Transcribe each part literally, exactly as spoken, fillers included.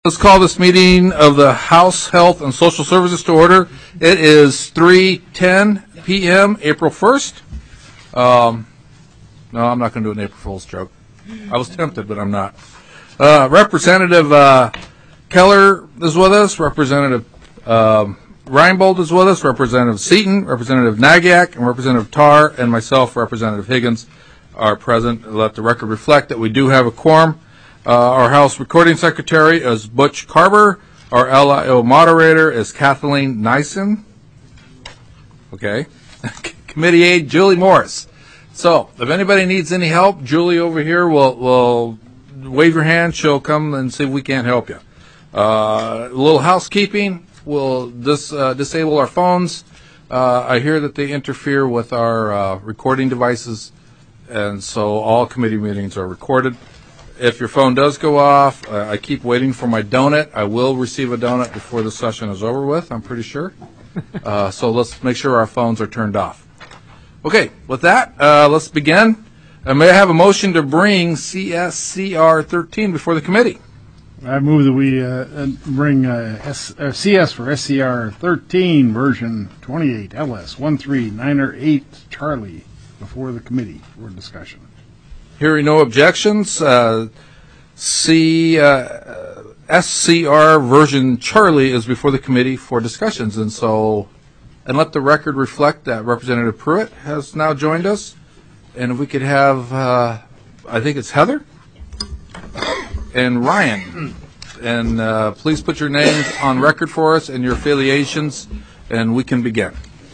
Let's call this meeting of the House Health and Social Services to order. It is three ten p m April first. Um, no, I'm not going to do an April Fool's joke. I was tempted, but I'm not. Uh, Representative uh, Keller is with us. Representative um, Reinbold is with us. Representative Seaton, Representative Nagiak, and Representative Tarr, and myself, Representative Higgins, are present. Let the record reflect that we do have a quorum. Uh, our House Recording Secretary is Butch Carver. Our L I O Moderator is Kathleen Nyson. Okay. Committee Aide, Julie Morris. So, if anybody needs any help, Julie over here will will wave your hand. She'll come and see if we can't help you. Uh, a little housekeeping. We'll dis, uh, disable our phones. Uh, I hear that they interfere with our uh, recording devices, and so all committee meetings are recorded. If your phone does go off, uh, I keep waiting for my donut. I will receive a donut before the session is over with, I'm pretty sure. Uh, so let's make sure our phones are turned off. Okay, with that, uh, let's begin. Uh, may I have a motion to bring C S C R thirteen before the committee? I move that we uh, bring uh, S, uh, C S for S C R thirteen, version twenty-eight, L S one three nine eight Charlie, before the committee for discussion. Hearing no objections, uh, C, uh, S C R version Charlie is before the committee for discussions. And so, and let the record reflect that Representative Pruitt has now joined us. And if we could have, uh, I think it's Heather and Ryan. And uh, please put your names on record for us and your affiliations, and we can begin.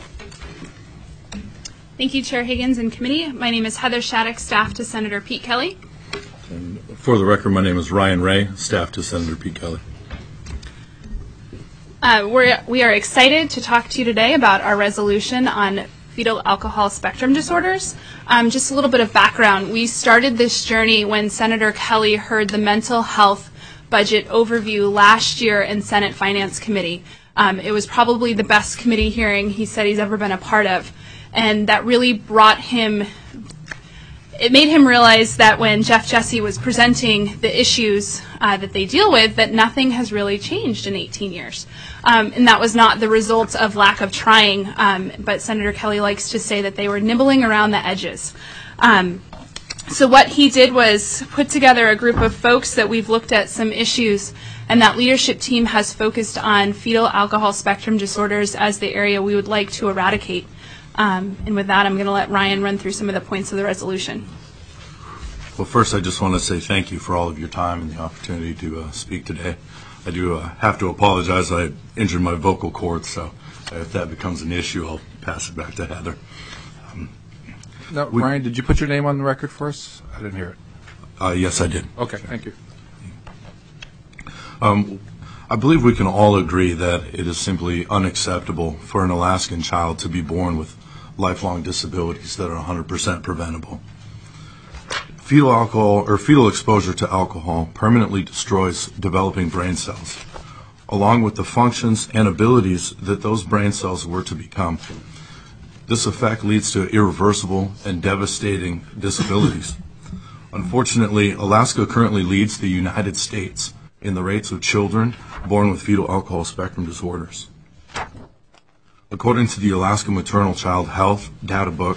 Thank you, Chair Higgins and committee. My name is Heather Shattuck, staff to Senator Pete Kelly. And for the record, my name is Ryan Ray, staff to Senator Pete Kelly. Uh, we're, we are excited to talk to you today about our resolution on fetal alcohol spectrum disorders. Um, just a little bit of background. We started this journey when Senator Kelly heard the mental health budget overview last year in Senate Finance Committee. Um, it was probably the best committee hearing he said he's ever been a part of. And that really brought him, it made him realize that when Jeff Jesse was presenting the issues uh, that they deal with, that nothing has really changed in eighteen years. Um, and that was not the result of lack of trying, um, but Senator Kelly likes to say that they were nibbling around the edges. Um, so what he did was put together a group of folks that we've looked at some issues, and that leadership team has focused on fetal alcohol spectrum disorders as the area we would like to eradicate. Um, and with that, I'm going to let Ryan run through some of the points of the resolution. Well, first, I just want to say thank you for all of your time and the opportunity to uh, speak today. I do uh, have to apologize. I injured my vocal cords, so if that becomes an issue, I'll pass it back to Heather. Um, no, we, Ryan, did you put your name on the record for us? I didn't hear it. Uh, yes, I did. Okay, thank you. Um, I believe we can all agree that it is simply unacceptable for an Alaskan child to be born with lifelong disabilities that are one hundred percent preventable. Fetal alcohol or fetal exposure to alcohol permanently destroys developing brain cells, along with the functions and abilities that those brain cells were to become. This effect leads to irreversible and devastating disabilities. Unfortunately, Alaska currently leads the United States in the rates of children born with fetal alcohol spectrum disorders. According to the Alaska Maternal Child Health Data Book,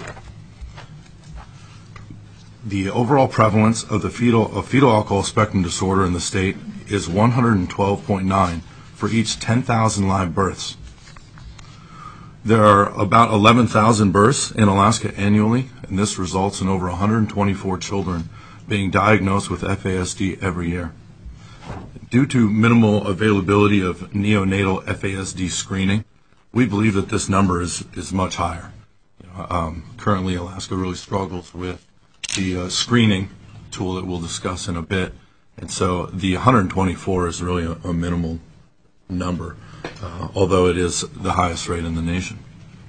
the overall prevalence of the fetal of fetal alcohol spectrum disorder in the state is one hundred twelve point nine for each ten thousand live births. There are about eleven thousand births in Alaska annually, and this results in over one hundred twenty-four children being diagnosed with F A S D every year. Due to minimal availability of neonatal F A S D screening, we believe that this number is, is much higher. You know, um, currently, Alaska really struggles with the uh, screening tool that we'll discuss in a bit, and so the one hundred twenty-four is really a, a minimal number, uh, although it is the highest rate in the nation.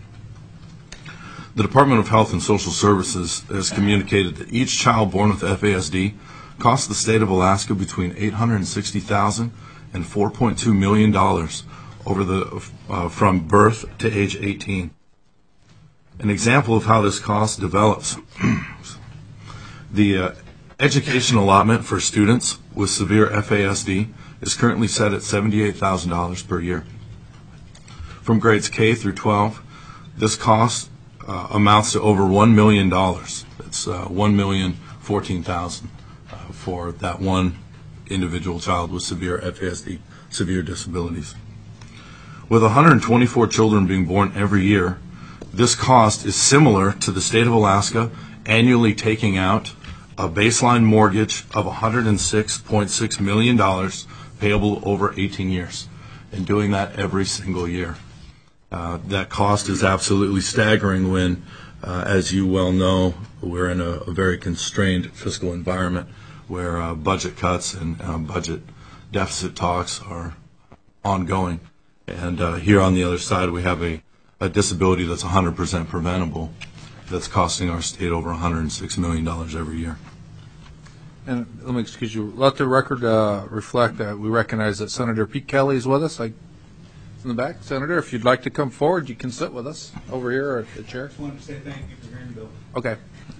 The Department of Health and Social Services has communicated that each child born with F A S D costs the state of Alaska between eight hundred sixty thousand dollars and four point two million dollars over the uh, from birth to age eighteen. An example of how this cost develops, the uh, education allotment for students with severe F A S D is currently set at seventy-eight thousand dollars per year. From grades K through twelve, this cost uh, amounts to over one million dollars. It's uh, one million fourteen thousand dollars uh, for that one individual child with severe F A S D, severe disabilities. With one hundred twenty-four children being born every year, this cost is similar to the state of Alaska annually taking out a baseline mortgage of one hundred six point six million dollars payable over eighteen years, and doing that every single year. Uh, that cost is absolutely staggering when, uh, as you well know, we're in a, a very constrained fiscal environment where uh, budget cuts and uh, budget deficit talks are ongoing. And uh, here on the other side, we have a, a disability that's one hundred percent preventable that's costing our state over one hundred six million dollars every year. And let me excuse you. Let the record uh, reflect that we recognize that Senator Pete Kelly is with us. I, in the back, Senator, if you'd like to come forward, you can sit with us over here at the chair. I just wanted to say thank you for hearing the bill. Okay.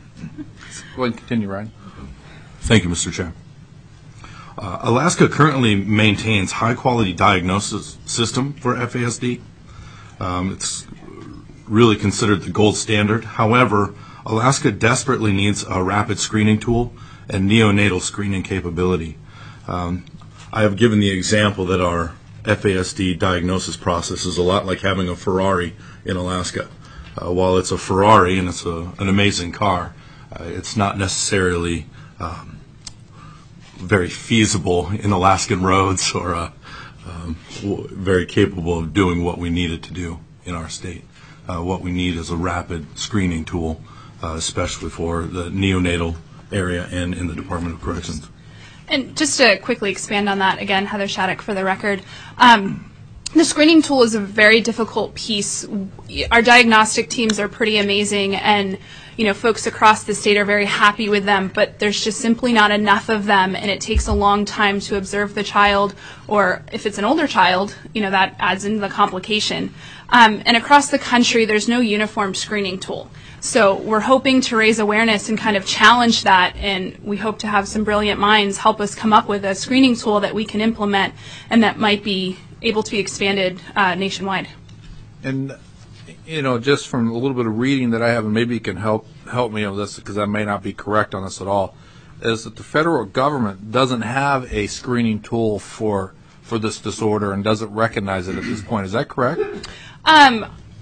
Go ahead and continue, Ryan. Thank you, Mister Chair. Uh, Alaska currently maintains high-quality diagnosis system for F A S D. Um, it's really considered the gold standard. However, Alaska desperately needs a rapid screening tool and neonatal screening capability. Um, I have given the example that our F A S D diagnosis process is a lot like having a Ferrari in Alaska. Uh, while it's a Ferrari and it's a, an amazing car, uh, it's not necessarily um, very feasible in Alaskan roads or uh, um, w- very capable of doing what we need it to do in our state. Uh, what we need is a rapid screening tool, uh, especially for the neonatal area and in the Department of Corrections. And just to quickly expand on that, again, Heather Shattuck for the record, um, the screening tool is a very difficult piece. Our diagnostic teams are pretty amazing, and you know, folks across the state are very happy with them, but there's just simply not enough of them, and it takes a long time to observe the child, or if it's an older child, you know, that adds in the complication. Um, and across the country, there's no uniform screening tool. So we're hoping to raise awareness and kind of challenge that, and we hope to have some brilliant minds help us come up with a screening tool that we can implement and that might be able to be expanded uh, nationwide. And, you know, just from a little bit of reading that I have, and maybe you can help help me with this because I may not be correct on this at all, is that the federal government doesn't have a screening tool for for this disorder and doesn't recognize it at this point. Is that correct? Um,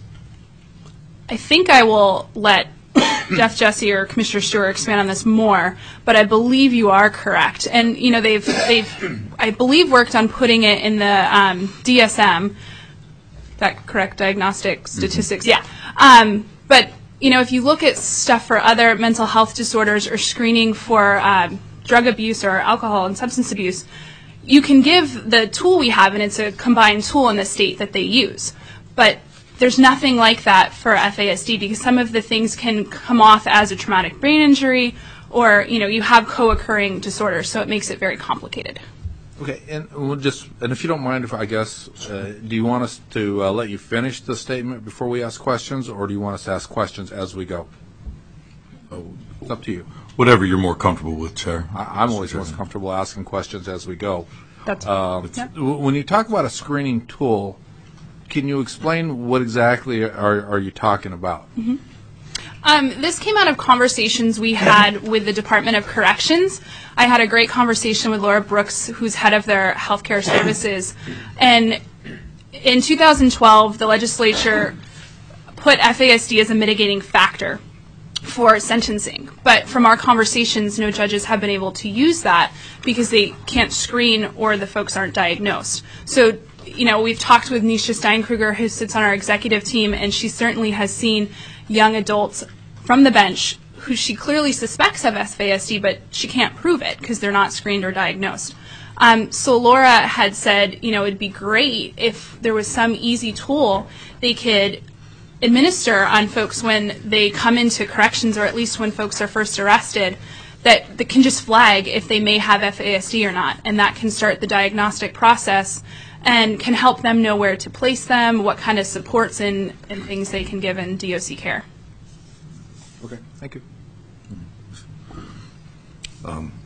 I think I will let Jeff Jesse or Commissioner Stewart expand on this more, but I believe you are correct. And you know, they've they've I believe worked on putting it in the um, D S M. That correct diagnostic statistics? Mm-hmm. Yeah. Um, but you know, if you look at stuff for other mental health disorders or screening for um, drug abuse or alcohol and substance abuse, you can give the tool we have, and it's a combined tool in the state that they use. But there's nothing like that for F A S D because some of the things can come off as a traumatic brain injury, or you know, you have co-occurring disorders, so it makes it very complicated. Okay, and we'll just, and if you don't mind, if I guess, uh, do you want us to uh, let you finish the statement before we ask questions, or do you want us to ask questions as we go? Oh, it's up to you. Whatever you're more comfortable with, Chair. I, I'm always most comfortable asking questions as we go. That's Um, yeah. w- When you talk about a screening tool, can you explain what exactly are, are you talking about? Mm-hmm. Um, this came out of conversations we had with the Department of Corrections. I had a great conversation with Laura Brooks, who's head of their healthcare services. And in two thousand twelve, the legislature put F A S D as a mitigating factor for sentencing. But from our conversations, no judges have been able to use that because they can't screen or the folks aren't diagnosed. So, you know, we've talked with Nisha Steinkruger, who sits on our executive team, and she certainly has seen young adults from the bench who she clearly suspects of F A S D, but she can't prove it because they're not screened or diagnosed. Um, so Laura had said, you know, it'd be great if there was some easy tool they could administer on folks when they come into corrections, or at least when folks are first arrested, that, that can just flag if they may have F A S D or not, and that can start the diagnostic process and can help them know where to place them, what kind of supports and, and things they can give in D O C care. Okay, thank you. Um,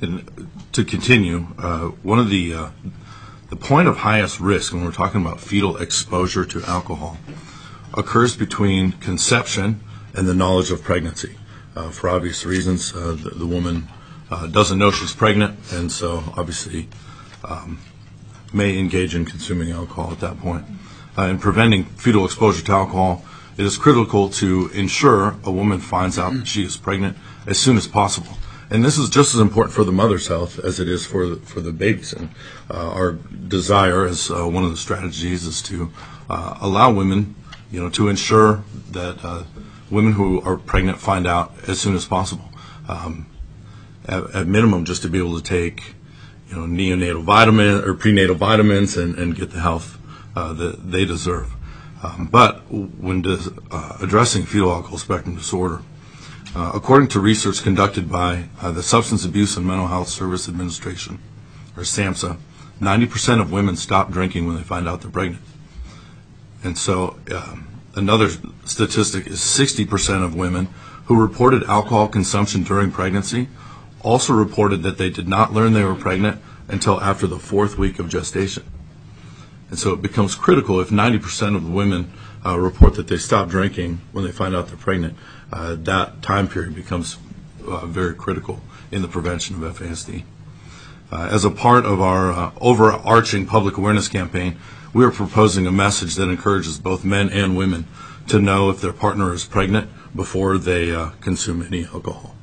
and to continue, uh, one of the uh, the point of highest risk when we're talking about fetal exposure to alcohol occurs between conception and the knowledge of pregnancy. Uh, for obvious reasons, uh, the, the woman uh, doesn't know she's pregnant, and so obviously um, may engage in consuming alcohol at that point. Uh, in preventing fetal exposure to alcohol, it is critical to ensure a woman finds out that she is pregnant as soon as possible. And this is just as important for the mother's health as it is for the, for the babies. And uh, our desire as uh, one of the strategies is to uh, allow women, you know, to ensure that uh, women who are pregnant find out as soon as possible. Um, at, at minimum, just to be able to take, you know, neonatal vitamin or prenatal vitamins and, and get the health uh, that they deserve. Um, but when dis, uh, addressing fetal alcohol spectrum disorder, uh, according to research conducted by uh, the Substance Abuse and Mental Health Service Administration, or SAMHSA, ninety percent of women stop drinking when they find out they're pregnant. And so um, another statistic is sixty percent of women who reported alcohol consumption during pregnancy also reported that they did not learn they were pregnant until after the fourth week of gestation. And so it becomes critical if ninety percent of the women uh, report that they stop drinking when they find out they're pregnant, uh, that time period becomes uh, very critical in the prevention of F A S D. Uh, as a part of our uh, overarching public awareness campaign, we are proposing a message that encourages both men and women to know if their partner is pregnant before they uh, consume any alcohol.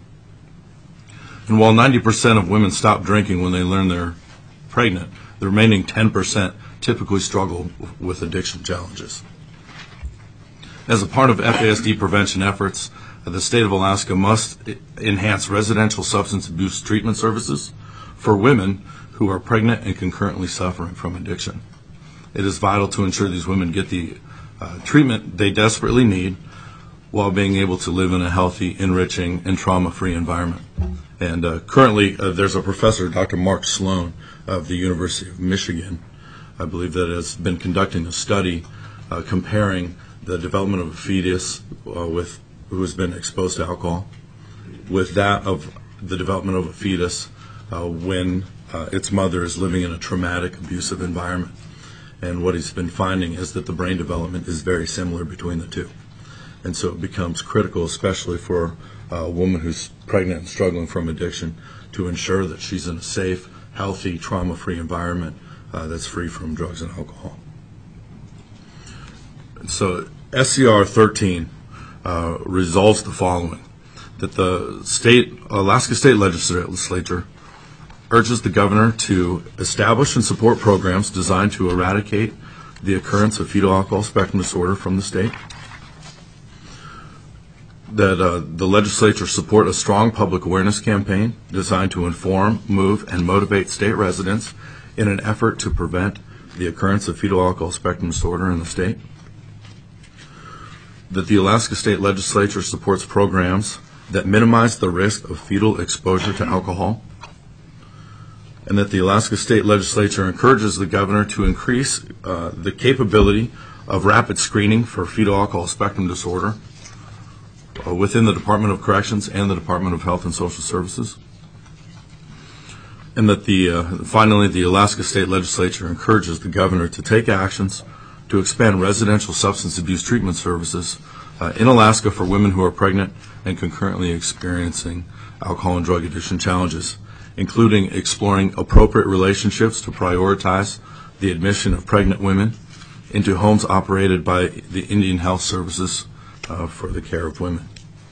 And while ninety percent of women stop drinking when they learn they're pregnant, the remaining ten percent typically struggle with addiction challenges. As a part of F A S D prevention efforts, the state of Alaska must enhance residential substance abuse treatment services for women who are pregnant and concurrently suffering from addiction. It is vital to ensure these women get the uh, treatment they desperately need while being able to live in a healthy, enriching, and trauma-free environment. And uh, currently, uh, there's a professor, Doctor Mark Sloan of the University of Michigan, I believe, that has been conducting a study uh, comparing the development of a fetus uh, with who has been exposed to alcohol with that of the development of a fetus uh, when uh, its mother is living in a traumatic, abusive environment. And what he's been finding is that the brain development is very similar between the two. And so it becomes critical, especially for a woman who's pregnant and struggling from addiction, to ensure that she's in a safe, healthy, trauma-free environment uh, that's free from drugs and alcohol. And so S C R thirteen uh, resolves the following: that the state, Alaska State Legislature urges the governor to establish and support programs designed to eradicate the occurrence of fetal alcohol spectrum disorder from the state. That uh, the legislature support a strong public awareness campaign designed to inform, move, and motivate state residents in an effort to prevent the occurrence of fetal alcohol spectrum disorder in the state. That the Alaska State Legislature supports programs that minimize the risk of fetal exposure to alcohol. And that the Alaska State Legislature encourages the governor to increase uh, the capability of rapid screening for fetal alcohol spectrum disorder uh, within the Department of Corrections and the Department of Health and Social Services. And that the uh, finally, the Alaska State Legislature encourages the governor to take actions to expand residential substance abuse treatment services uh, in Alaska for women who are pregnant and concurrently experiencing alcohol and drug addiction challenges, including exploring appropriate relationships to prioritize the admission of pregnant women into homes operated by the Indian Health Services uh, for the care of women.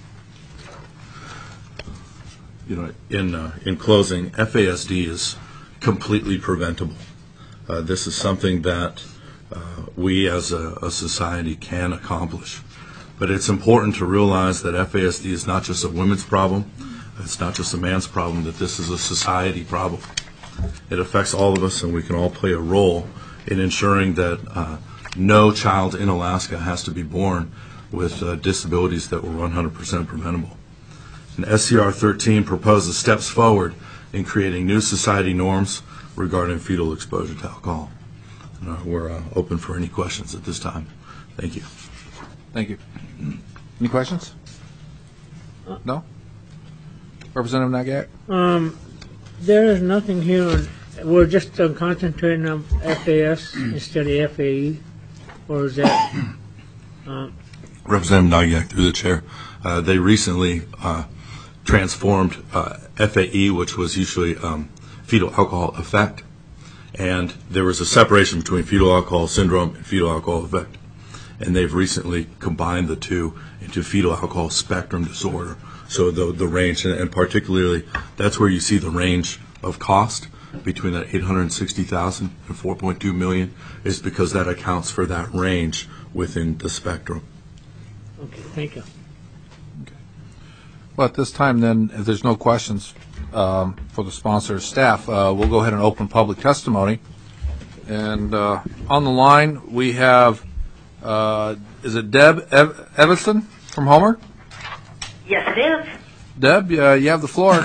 You know, in uh, in closing, F A S D is completely preventable. Uh, this is something that uh, we as a, a society can accomplish. But it's important to realize that F A S D is not just a women's problem. It's not just a man's problem, that this is a society problem. It affects all of us, and we can all play a role in ensuring that uh, no child in Alaska has to be born with uh, disabilities that were one hundred percent preventable. And S C R thirteen proposes steps forward in creating new society norms regarding fetal exposure to alcohol. And, uh, we're uh, open for any questions at this time. Thank you. Thank you. Any questions? No? Representative Nagak? Um, There is nothing here on, we're just uh, concentrating on F A S instead of F A E, or is that, uh, Representative Nagiak, through the chair, uh, they recently uh, transformed uh, F A E, which was usually um, fetal alcohol effect, and there was a separation between fetal alcohol syndrome and fetal alcohol effect, and they've recently combined the two into fetal alcohol spectrum disorder. So the the range, and, and particularly, that's where you see the range of cost between that eight hundred sixty thousand and four point two million, is because that accounts for that range within the spectrum. okay, thank you. Well, at this time, then, if there's no questions um, for the sponsor or staff, uh, we'll go ahead and open public testimony. And uh, on the line, we have, uh, is it Deb Ev- Evanson from Homer? Yes, it is. Deb, uh, you have the floor.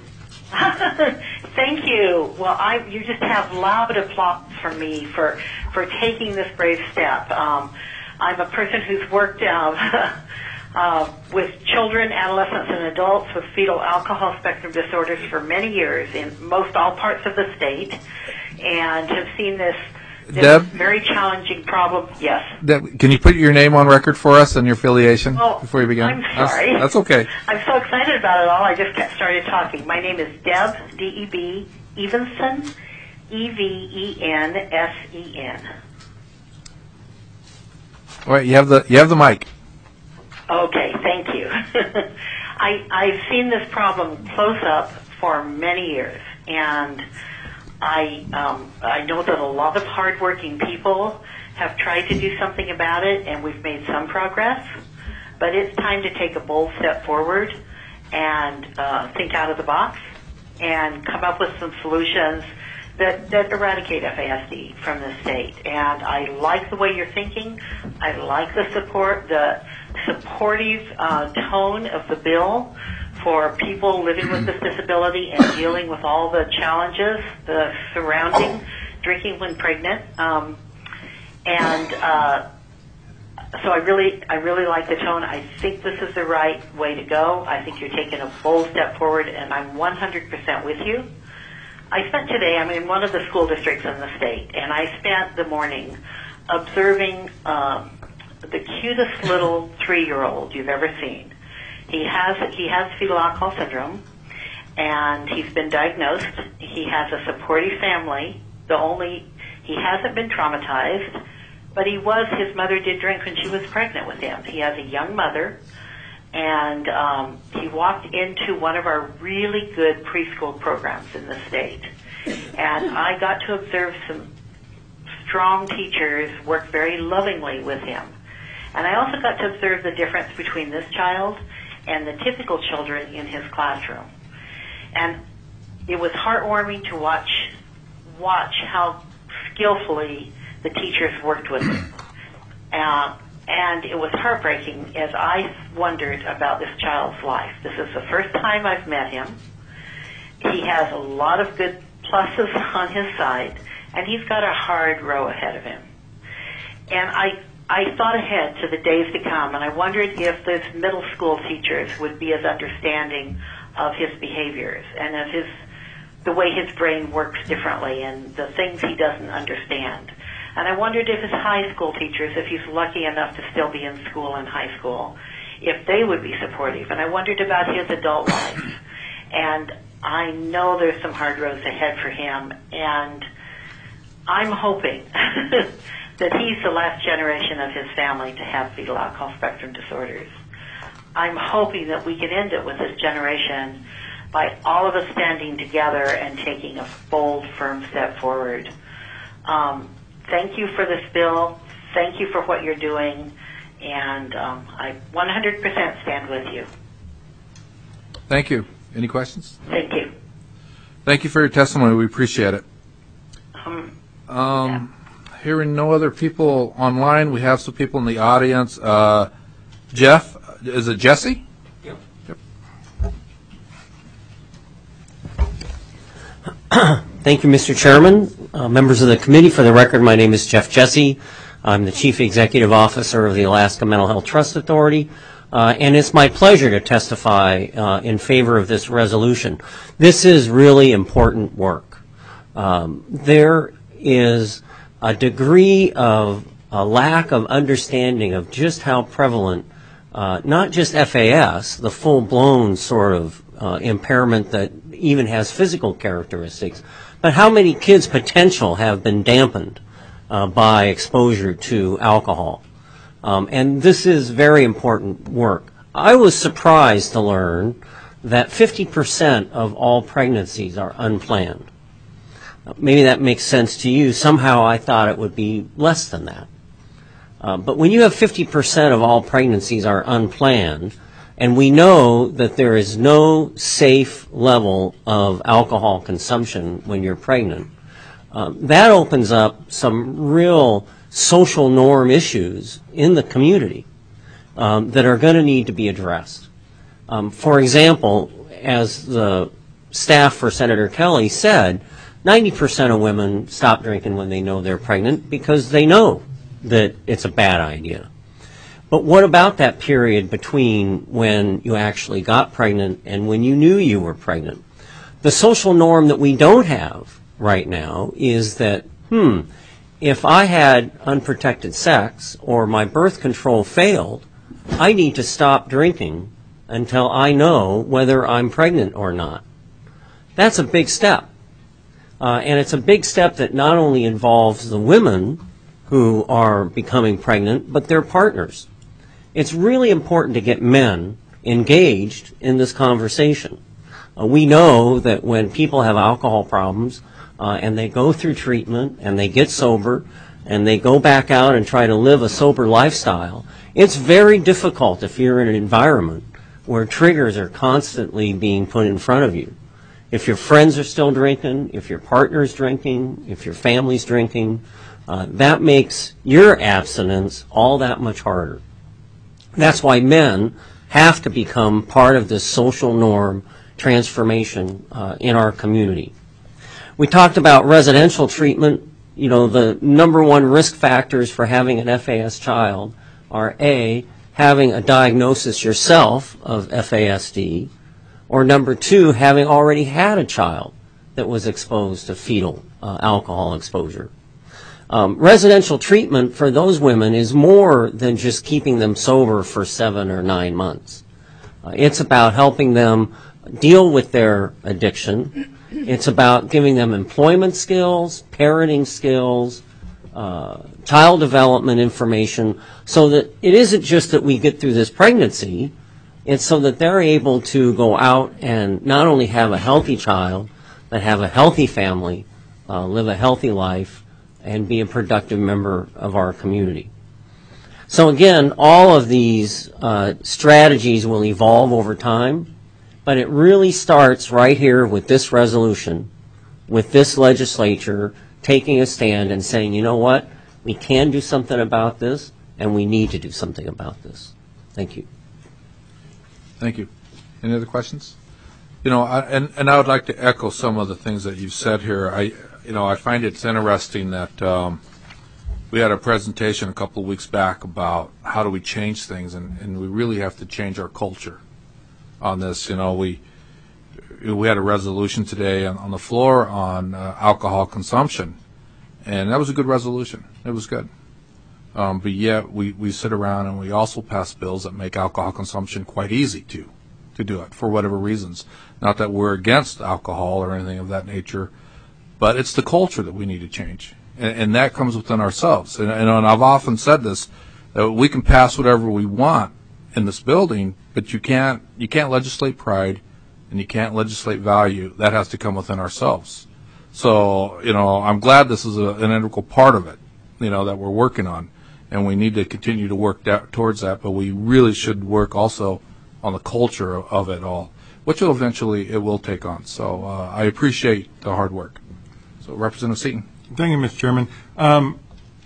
Thank you. Well, I you just have loud applause from me for for taking this brave step. Um, I'm a person who's worked uh, uh, with children, adolescents, and adults with fetal alcohol spectrum disorders for many years in most all parts of the state, and have seen this, this Deb? very challenging problem. Yes. Deb, can you put your name on record for us and your affiliation Oh, before you begin? I'm sorry. That's, that's okay. I'm so excited about it all. I just got started talking. My name is Deb, D E B, Evenson, E V E N S E N. All right, you have the you have the mic. Okay, thank you. I, I've seen this problem close up for many years, and I um, I know that a lot of hardworking people have tried to do something about it, and we've made some progress, but it's time to take a bold step forward and uh, think out of the box and come up with some solutions that, that eradicate F A S D from the state. And I like the way you're thinking. I like the support, the supportive uh, tone of the bill for people living with this disability and dealing with all the challenges the surrounding drinking when pregnant. Um, and uh, so I really, I really like the tone. I think this is the right way to go. I think you're taking a bold step forward, and I'm one hundred percent with you. I spent today, I'm in one of the school districts in the state, and I spent the morning observing um, the cutest little three-year-old you've ever seen. He has he has fetal alcohol syndrome, and he's been diagnosed. He has a supportive family. The only he hasn't been traumatized, but he was his mother did drink when she was pregnant with him. He has a young mother, and um, he walked into one of our really good preschool programs in the state, and I got to observe some strong teachers work very lovingly with him. And I also got to observe the difference between this child and the typical children in his classroom. And it was heartwarming to watch watch how skillfully the teachers worked with him. Uh, and it was heartbreaking as I wondered about this child's life. This is the first time I've met him. He has a lot of good pluses on his side, and he's got a hard row ahead of him. And I I thought ahead to the days to come, and I wondered if those middle school teachers would be as understanding of his behaviors and of his the way his brain works differently and the things he doesn't understand. And I wondered if his high school teachers, if he's lucky enough to still be in school in high school, if they would be supportive. And I wondered about his adult life. And I know there's some hard roads ahead for him, and I'm hoping that he's the last generation of his family to have fetal alcohol spectrum disorders. I'm hoping that we can end it with this generation by all of us standing together and taking a bold, firm step forward. Um, thank you for this bill. Thank you for what you're doing. And um, I one hundred percent stand with you. Thank you. Any questions? Thank you. Thank you for your testimony. We appreciate it. Um, Um, Hearing no other people online, we have some people in the audience. Uh, Jeff, is it Jesse? Yep. Yep. Thank you, Mister Chairman. Uh, members of the committee, for the record, my name is Jeff Jesse. I'm the Chief Executive Officer of the Alaska Mental Health Trust Authority. Uh, and it's my pleasure to testify uh, in favor of this resolution. This is really important work. Um, there is a degree of a lack of understanding of just how prevalent, uh, not just F A S, the full-blown sort of uh, impairment that even has physical characteristics, but how many kids' potential have been dampened uh, by exposure to alcohol. Um, and this is very important work. I was surprised to learn that fifty percent of all pregnancies are unplanned. Maybe that makes sense to you. Somehow I thought it would be less than that. Uh, but when you have fifty percent of all pregnancies are unplanned, and we know that there is no safe level of alcohol consumption when you're pregnant, um, that opens up some real social norm issues in the community um, that are going to need to be addressed. Um, for example, as the staff for Senator Kelly said, ninety percent of women stop drinking when they know they're pregnant because they know that it's a bad idea. But what about that period between when you actually got pregnant and when you knew you were pregnant? The social norm that we don't have right now is that, hmm, if I had unprotected sex or my birth control failed, I need to stop drinking until I know whether I'm pregnant or not. That's a big step. Uh, and it's a big step that not only involves the women who are becoming pregnant, but their partners. It's really important to get men engaged in this conversation. Uh, we know that when people have alcohol problems uh, and they go through treatment and they get sober and they go back out and try to live a sober lifestyle, it's very difficult if you're in an environment where triggers are constantly being put in front of you. If your friends are still drinking, if your partner's drinking, if your family's drinking, uh, that makes your abstinence all that much harder. That's why men have to become part of this social norm transformation uh, in our community. We talked about residential treatment. You know, the number one risk factors for having an F A S child are A, having a diagnosis yourself of F A S D, or number two, having already had a child that was exposed to fetal uh, alcohol exposure. Um, residential treatment for those women is more than just keeping them sober for seven or nine months. Uh, it's about helping them deal with their addiction. It's about giving them employment skills, parenting skills, uh, child development information, so that it isn't just that we get through this pregnancy. It's so that they're able to go out and not only have a healthy child, but have a healthy family, uh, live a healthy life, and be a productive member of our community. So again, all of these uh, strategies will evolve over time, but it really starts right here with this resolution, with this legislature taking a stand and saying, you know what, we can do something about this, and we need to do something about this. Thank you. Thank you. Any other questions? You know, I, and, and I would like to echo some of the things that you've said here. I, you know, I find it's interesting that um, we had a presentation a couple of weeks back about how do we change things, and, and we really have to change our culture on this. You know, we we had a resolution today on, on the floor on uh, alcohol consumption, and that was a good resolution. It was good. Um, but yet we, we sit around and we also pass bills that make alcohol consumption quite easy to to do it for whatever reasons. Not that we're against alcohol or anything of that nature, but it's the culture that we need to change, and, and that comes within ourselves. And, and, and I've often said this, that we can pass whatever we want in this building, but you can't you can't legislate pride, and you can't legislate value. That has to come within ourselves. So, you know, I'm glad this is a, an integral part of it, you know, that we're working on, and we need to continue to work that, towards that. But we really should work also on the culture of, of it all, which will eventually it will take on. So uh, I appreciate the hard work. So, Representative Seaton. Thank you, Mister Chairman. Um,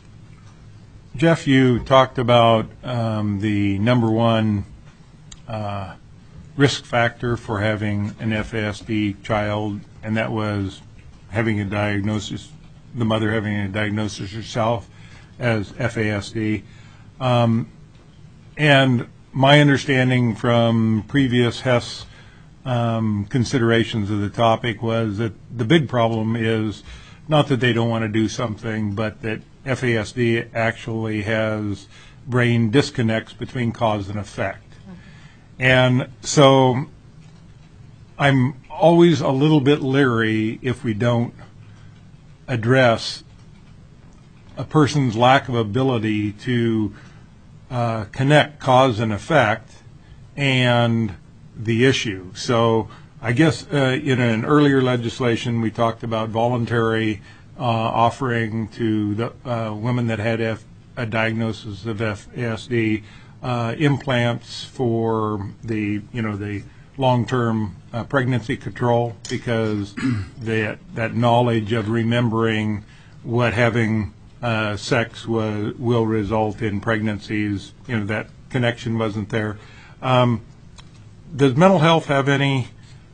Jeff, you talked about um, the number one uh, risk factor for having an F A S D child, and that was having a diagnosis, the mother having a diagnosis herself as F A S D. Um, and my understanding from previous Hess um, considerations of the topic was that the big problem is not that they don't want to do something, but that F A S D actually has brain disconnects between cause and effect. And so I'm always a little bit leery if we don't address a person's lack of ability to uh, connect cause and effect and the issue. So I guess uh, in an earlier legislation we talked about voluntary uh, offering to the uh, women that had F- a diagnosis of F A S D uh, implants for the you know the long-term uh, pregnancy control, because that that knowledge of remembering what having uh, sex was, will result in pregnancies, you know, that connection wasn't there. Um, does mental health have any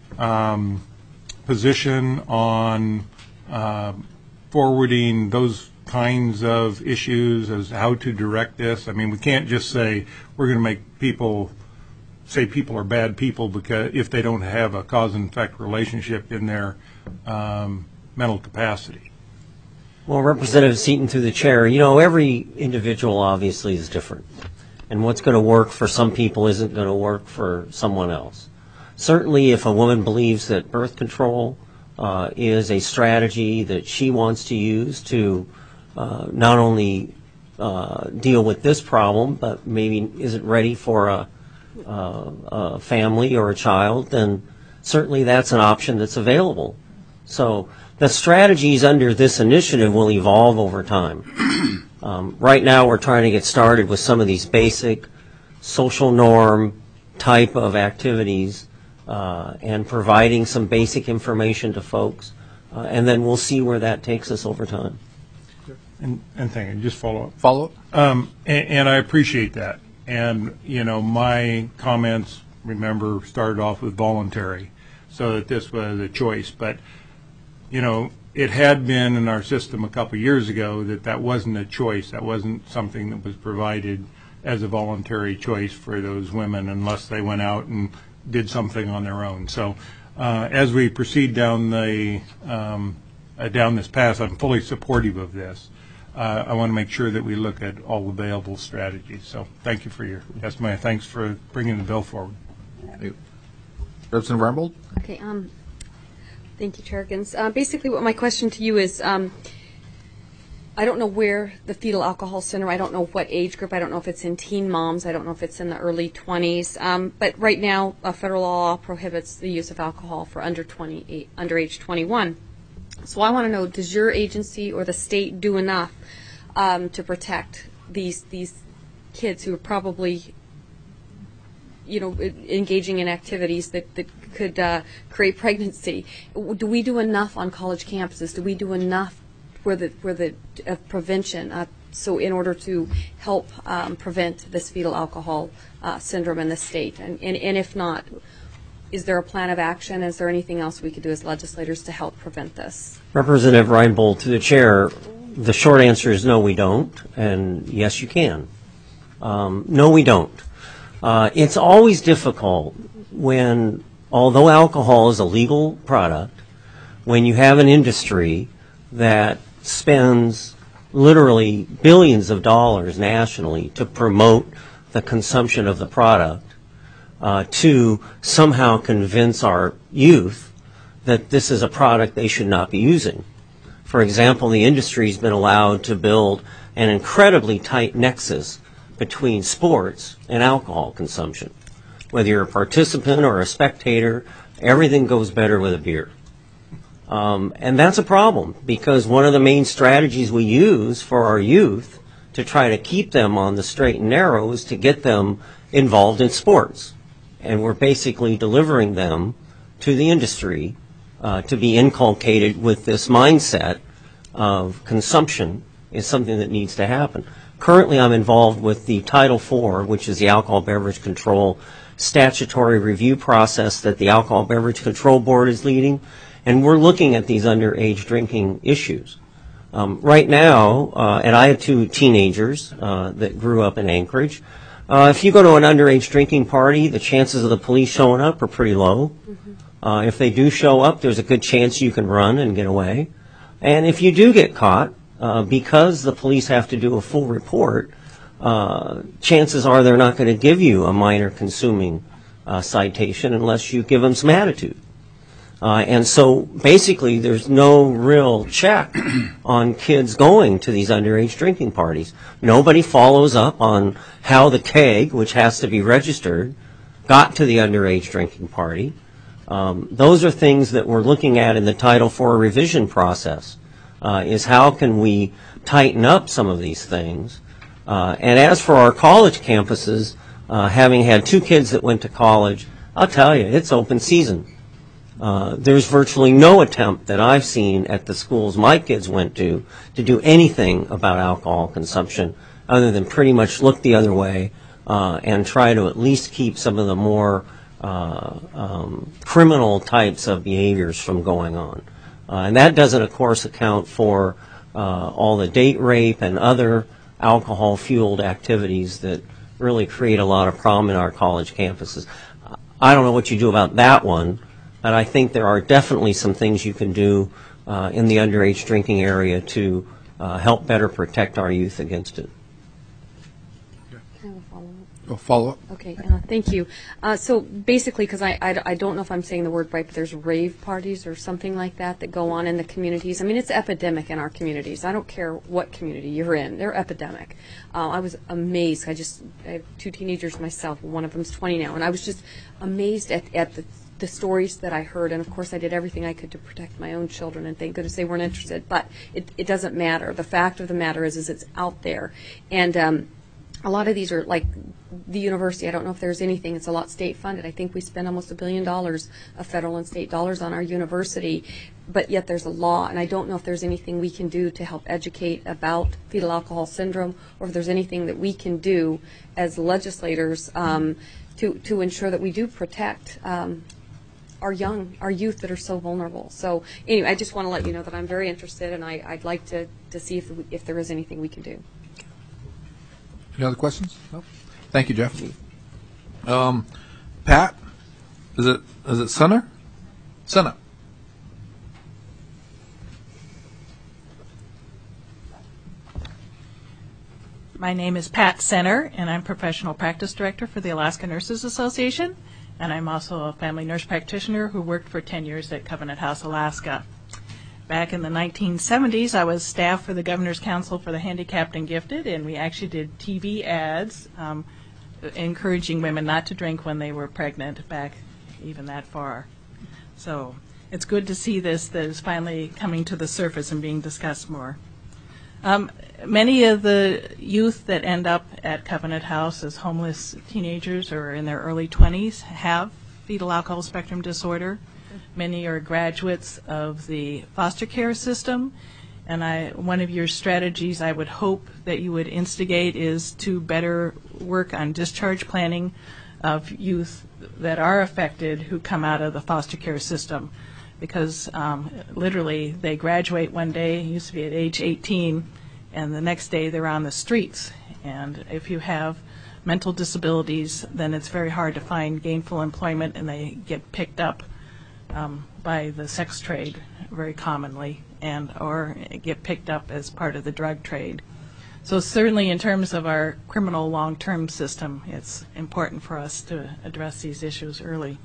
um, position on uh, forwarding those kinds of issues as how to direct this? I mean, we can't just say we're going to make people say people are bad people because if they don't have a cause and effect relationship in their um, mental capacity. Well, Representative Seaton, through the chair, you know, every individual obviously is different. And what's going to work for some people isn't going to work for someone else. Certainly, if a woman believes that birth control uh, is a strategy that she wants to use to uh, not only uh, deal with this problem, but maybe isn't ready for a, uh, a family or a child, then certainly that's an option that's available. So the strategies under this initiative will evolve over time. Um, right now we're trying to get started with some of these basic social norm type of activities uh, and providing some basic information to folks, uh, and then we'll see where that takes us over time. And, and thank you. Just follow up. Follow up? Um, and, and I appreciate that. And, you know, my comments, remember, started off with voluntary, so that this was a choice. But, you know, it had been in our system a couple years ago that that wasn't a choice. That wasn't something that was provided as a voluntary choice for those women unless they went out and did something on their own. So uh, as we proceed down the um, uh, down this path, I'm fully supportive of this. Uh, I want to make sure that we look at all available strategies. So thank you for your testimony. Thanks for bringing the bill forward. Thank you. Representative Reinbold? Okay. Um, thank you, Chair Higgins. Uh, basically, what my question to you is, um, I don't know where the fetal alcohol center, I don't know what age group, I don't know if it's in teen moms, I don't know if it's in the early twenties, um, but right now, uh, federal law prohibits the use of alcohol for under twenty-eight, under age twenty-one. So I want to know, does your agency or the state do enough um, to protect these these kids who are probably, you know, engaging in activities that, that could uh, create pregnancy? Do we do enough on college campuses? Do we do enough for the for the uh, prevention? Uh, so in order to help um, prevent this fetal alcohol uh, syndrome in the state, and, and and if not, is there a plan of action? Is there anything else we could do as legislators to help prevent this? Representative Reinbold, to the chair, the short answer is no, we don't, and yes, you can. Um, no, we don't. Uh, it's always difficult when, although alcohol is a legal product, when you have an industry that spends literally billions of dollars nationally to promote the consumption of the product, uh, to somehow convince our youth that this is a product they should not be using. For example, the industry's been allowed to build an incredibly tight nexus between sports and alcohol consumption. Whether you're a participant or a spectator, everything goes better with a beer. Um, and that's a problem, because one of the main strategies we use for our youth to try to keep them on the straight and narrow is to get them involved in sports. And we're basically delivering them to the industry uh, to be inculcated with this mindset of consumption is something that needs to happen. Currently, I'm involved with the Title four, which is the Alcohol Beverage Control statutory review process that the Alcohol Beverage Control Board is leading, and we're looking at these underage drinking issues. Um, right now, uh, and I have two teenagers uh, that grew up in Anchorage. Uh, if you go to an underage drinking party, the chances of the police showing up are pretty low. Mm-hmm. Uh, if they do show up, there's a good chance you can run and get away. And if you do get caught, uh, because the police have to do a full report, uh, chances are they're not going to give you a minor consuming uh, citation unless you give them some attitude. Uh, and so basically there's no real check on kids going to these underage drinking parties. Nobody follows up on how the keg, which has to be registered, got to the underage drinking party. Um, those are things that we're looking at in the Title four revision process, uh, is how can we tighten up some of these things. Uh, and as for our college campuses, uh, having had two kids that went to college, I'll tell you, it's open season. Uh, there's virtually no attempt that I've seen at the schools my kids went to to do anything about alcohol consumption other than pretty much look the other way uh, and try to at least keep some of the more uh, um, criminal types of behaviors from going on. Uh, and that doesn't, of course, account for uh, all the date rape and other alcohol-fueled activities that really create a lot of problem in our college campuses. I don't know what you do about that one. But I think there are definitely some things you can do uh, in the underage drinking area to uh, help better protect our youth against it. Can I have a follow-up? A follow-up? Okay, uh, thank you. Uh, so basically, because I, I, I don't know if I'm saying the word right, but there's rave parties or something like that that go on in the communities. I mean, it's epidemic in our communities. I don't care what community you're in. They're epidemic. Uh, I was amazed. I just I have two teenagers myself. One of them's twenty now. And I was just amazed at, at the the stories that I heard, and of course I did everything I could to protect my own children, and thank goodness they weren't interested, but it, it doesn't matter. The fact of the matter is, is it's out there. And um, a lot of these are like the university. I don't know if there's anything. It's a lot state funded. I think we spend almost a billion dollars of federal and state dollars on our university, but yet there's a law, and I don't know if there's anything we can do to help educate about fetal alcohol syndrome, or if there's anything that we can do as legislators um, to, to ensure that we do protect um, our young, our youth that are so vulnerable. So anyway, I just want to let you know that I'm very interested, and I, I'd like to, to see if, we, if there is anything we can do. Any other questions? No. Thank you, Jeff. Um, Pat, is it is it Senna? Senna. My name is Pat Senner, and I'm Professional Practice Director for the Alaska Nurses Association. And I'm also a family nurse practitioner who worked for ten years at Covenant House, Alaska. Back in the nineteen seventies, I was staff for the Governor's Council for the Handicapped and Gifted, and we actually did T V ads um, encouraging women not to drink when they were pregnant, back even that far. So it's good to see this that is finally coming to the surface and being discussed more. Um, many of the youth that end up at Covenant House as homeless teenagers or in their early twenties have fetal alcohol spectrum disorder. Many are graduates of the foster care system, and I, one of your strategies I would hope that you would instigate is to better work on discharge planning of youth that are affected who come out of the foster care system, because um, literally they graduate one day, used to be at age eighteen, and the next day they're on the streets. And if you have mental disabilities, then it's very hard to find gainful employment, and they get picked up um, by the sex trade very commonly, and or get picked up as part of the drug trade. So certainly in terms of our criminal long-term system, it's important for us to address these issues early.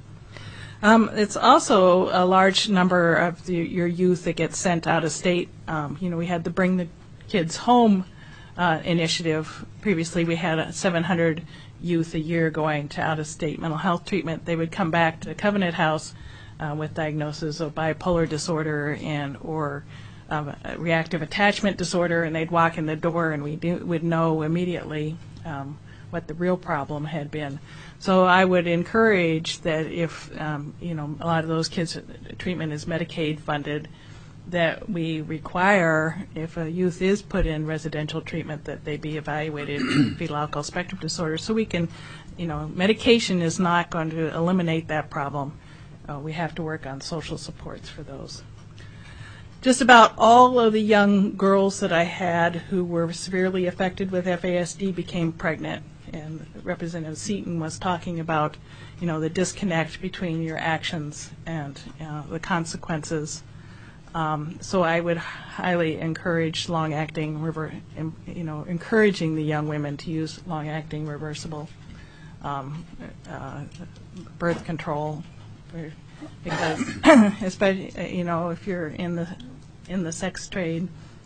Um, it's also a large number of the, your youth that get sent out of state. Um, you know, we had the Bring the Kids Home uh, initiative. Previously, we had uh, seven hundred youth a year going to out-of-state mental health treatment. They would come back to Covenant House uh, with diagnosis of bipolar disorder and or uh, reactive attachment disorder, and they'd walk in the door, and we do, would know immediately um, what the real problem had been. So I would encourage that if, um, you know, a lot of those kids' treatment is Medicaid funded, that we require, if a youth is put in residential treatment, that they be evaluated for fetal alcohol spectrum disorder. So we can, you know, medication is not going to eliminate that problem. Uh, we have to work on social supports for those. just about all of the young girls that I had who were severely affected with F A S D became pregnant. And Representative Seaton was talking about, you know, the disconnect between your actions and uh, the consequences. Um, so I would highly encourage long-acting, rever- you know, encouraging the young women to use long-acting reversible um, uh, birth control, because especially, you know, if you're in the in the sex trade,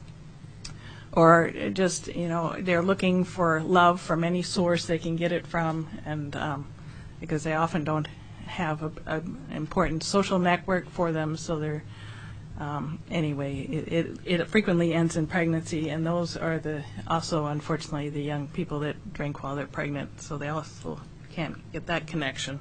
or just, you know, they're looking for love from any source they can get it from, and um, because they often don't have a, a important social network for them, so they're um, anyway. It, it it frequently ends in pregnancy, and those are the also unfortunately the young people that drink while they're pregnant, so they also can't get that connection.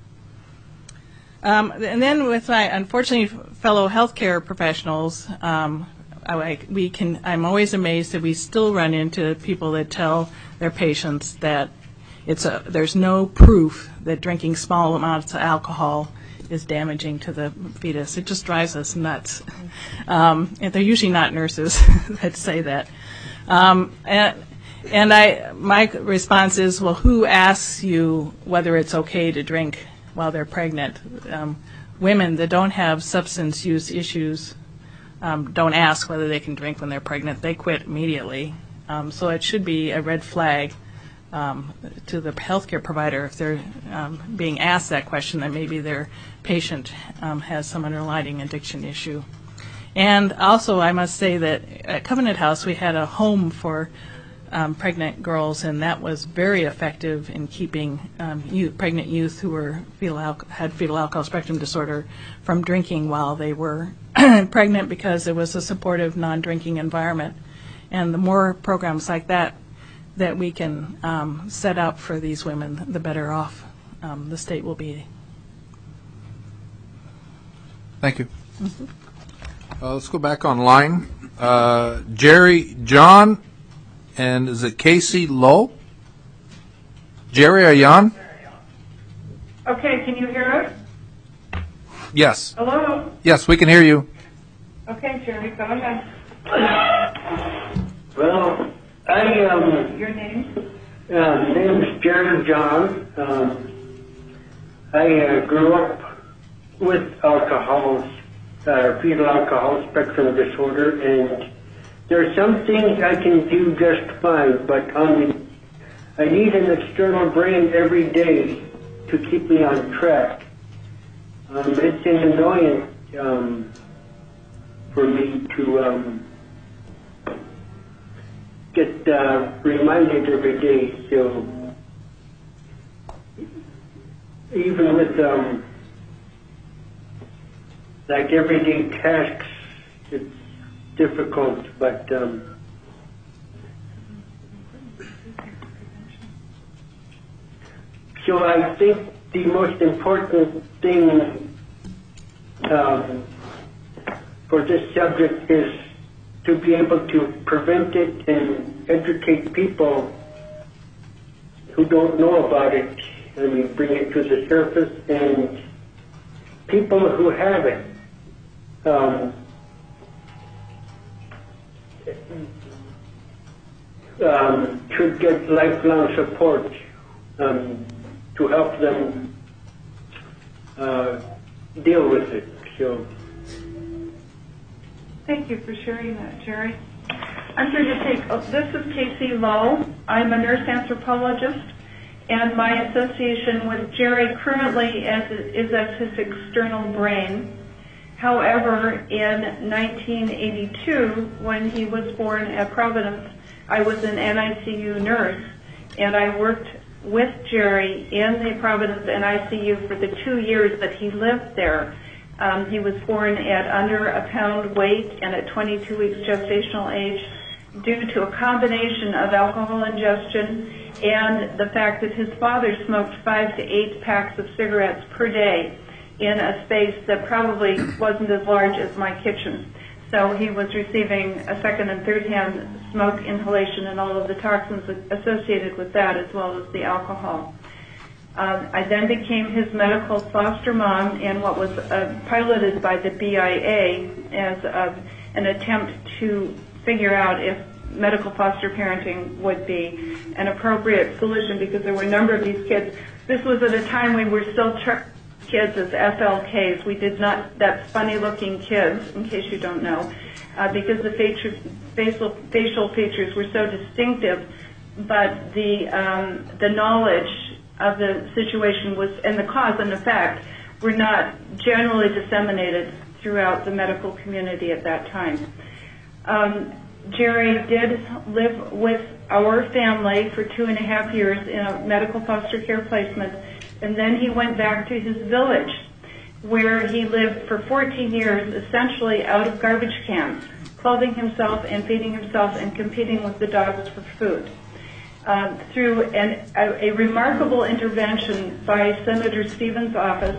Um, and then with my unfortunately fellow healthcare professionals. Um, I, we can. I'm always amazed that we still run into people that tell their patients that it's a, there's no proof that drinking small amounts of alcohol is damaging to the fetus. It just drives us nuts. Um, and they're usually not nurses that say that. Um, and and I, my response is, well, who asks you whether it's okay to drink while they're pregnant? Um, women that don't have substance use issues Um, don't ask whether they can drink when they're pregnant. They quit immediately. Um, so it should be a red flag um, to the healthcare provider if they're um, being asked that question, that maybe their patient um, has some underlying addiction issue. And also, I must say that at Covenant House, we had a home for um, pregnant girls, and that was very effective in keeping um, youth, pregnant youth who were fetal al- had fetal alcohol spectrum disorder from drinking while they were pregnant, because it was a supportive, non-drinking environment. And the more programs like that that we can um, set up for these women, the better off um, the state will be. Thank you. Mm-hmm. Uh, let's go back online. Uh, Jerry John, and is it Casey Lowe? Jerry or Jan? Okay, can you hear us? Yes. Hello? Yes, we can hear you. Okay, Jerry, go ahead. Well, I, um... Your name? Uh, name is Jerry John. Um, I uh, grew up with alcohol, uh, fetal alcohol spectrum disorder, and there are some things I can do just fine, but on the, I need an external brain every day to keep me on track. Um, it's an annoyance um, for me to um, get uh, reminded every day. So even with um, like everyday tasks, it's difficult. But um, so I think the most important thing um, for this subject is to be able to prevent it and educate people who don't know about it. I mean, bring it to the surface, and people who have it um, um, should get lifelong support um, to help them uh, deal with it. So, thank you for sharing that, Jerry. I'm going to take, oh, this is Casey Lowe. I'm a nurse anthropologist, and my association with Jerry currently as, is as his external brain. However, in nineteen eighty-two, when he was born at Providence, I was an N I C U nurse, and I worked with Jerry in the Providence N I C U for the two years that he lived there. Um, he was born at under a pound weight and at twenty-two weeks gestational age due to a combination of alcohol ingestion and the fact that his father smoked five to eight packs of cigarettes per day in a space that probably wasn't as large as my kitchen. So he was receiving a second and third hand smoke inhalation and all of the toxins associated with that, as well as the alcohol. Um, I then became his medical foster mom and what was uh, piloted by the B I A as a an attempt to figure out if medical foster parenting would be an appropriate solution, because there were a number of these kids. This was at a time when we were still tra- kids as F L Ks. We did not, that's funny looking kids, in case you don't know, uh, because the feature, facial, facial features were so distinctive, but the, um, the knowledge of the situation was, and the cause and effect were not generally disseminated throughout the medical community at that time. Um, Jerry did live with our family for two and a half years in a medical foster care placement, and then he went back to his village, where he lived for fourteen years, essentially out of garbage cans, clothing himself and feeding himself and competing with the dogs for food. Um, through an, a, a remarkable intervention by Senator Stevens' office,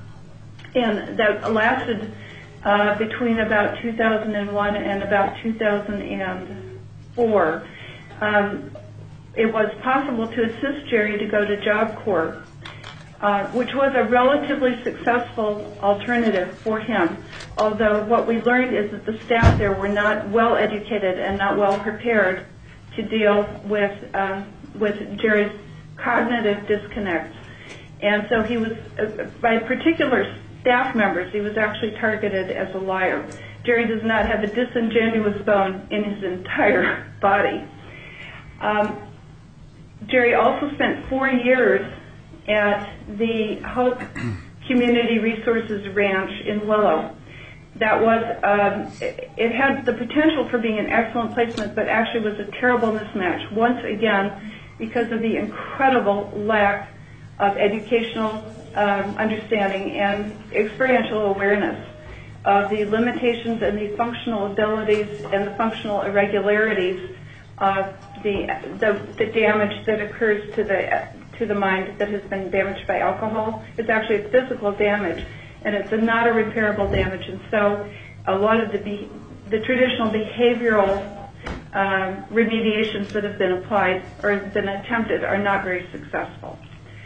and that lasted uh, between about two thousand one and about two thousand four. Um, it was possible to assist Jerry to go to Job Corps, uh, which was a relatively successful alternative for him, although what we learned is that the staff there were not well educated and not well prepared to deal with um, with Jerry's cognitive disconnects. And so he was, uh, by particular staff members, he was actually targeted as a liar. Jerry does not have a disingenuous bone in his entire body. Um, Jerry also spent four years at the Hope Community Resources Ranch in Willow. That was, um, it, it had the potential for being an excellent placement, but actually was a terrible mismatch, once again, because of the incredible lack of educational um, understanding and experiential awareness of the limitations and the functional abilities and the functional irregularities of the, the, the damage that occurs to the, to the mind that has been damaged by alcohol. It's actually a physical damage, and it's a not a repairable damage. And so a lot of the, be, the traditional behavioral um, remediations that have been applied or been attempted are not very successful.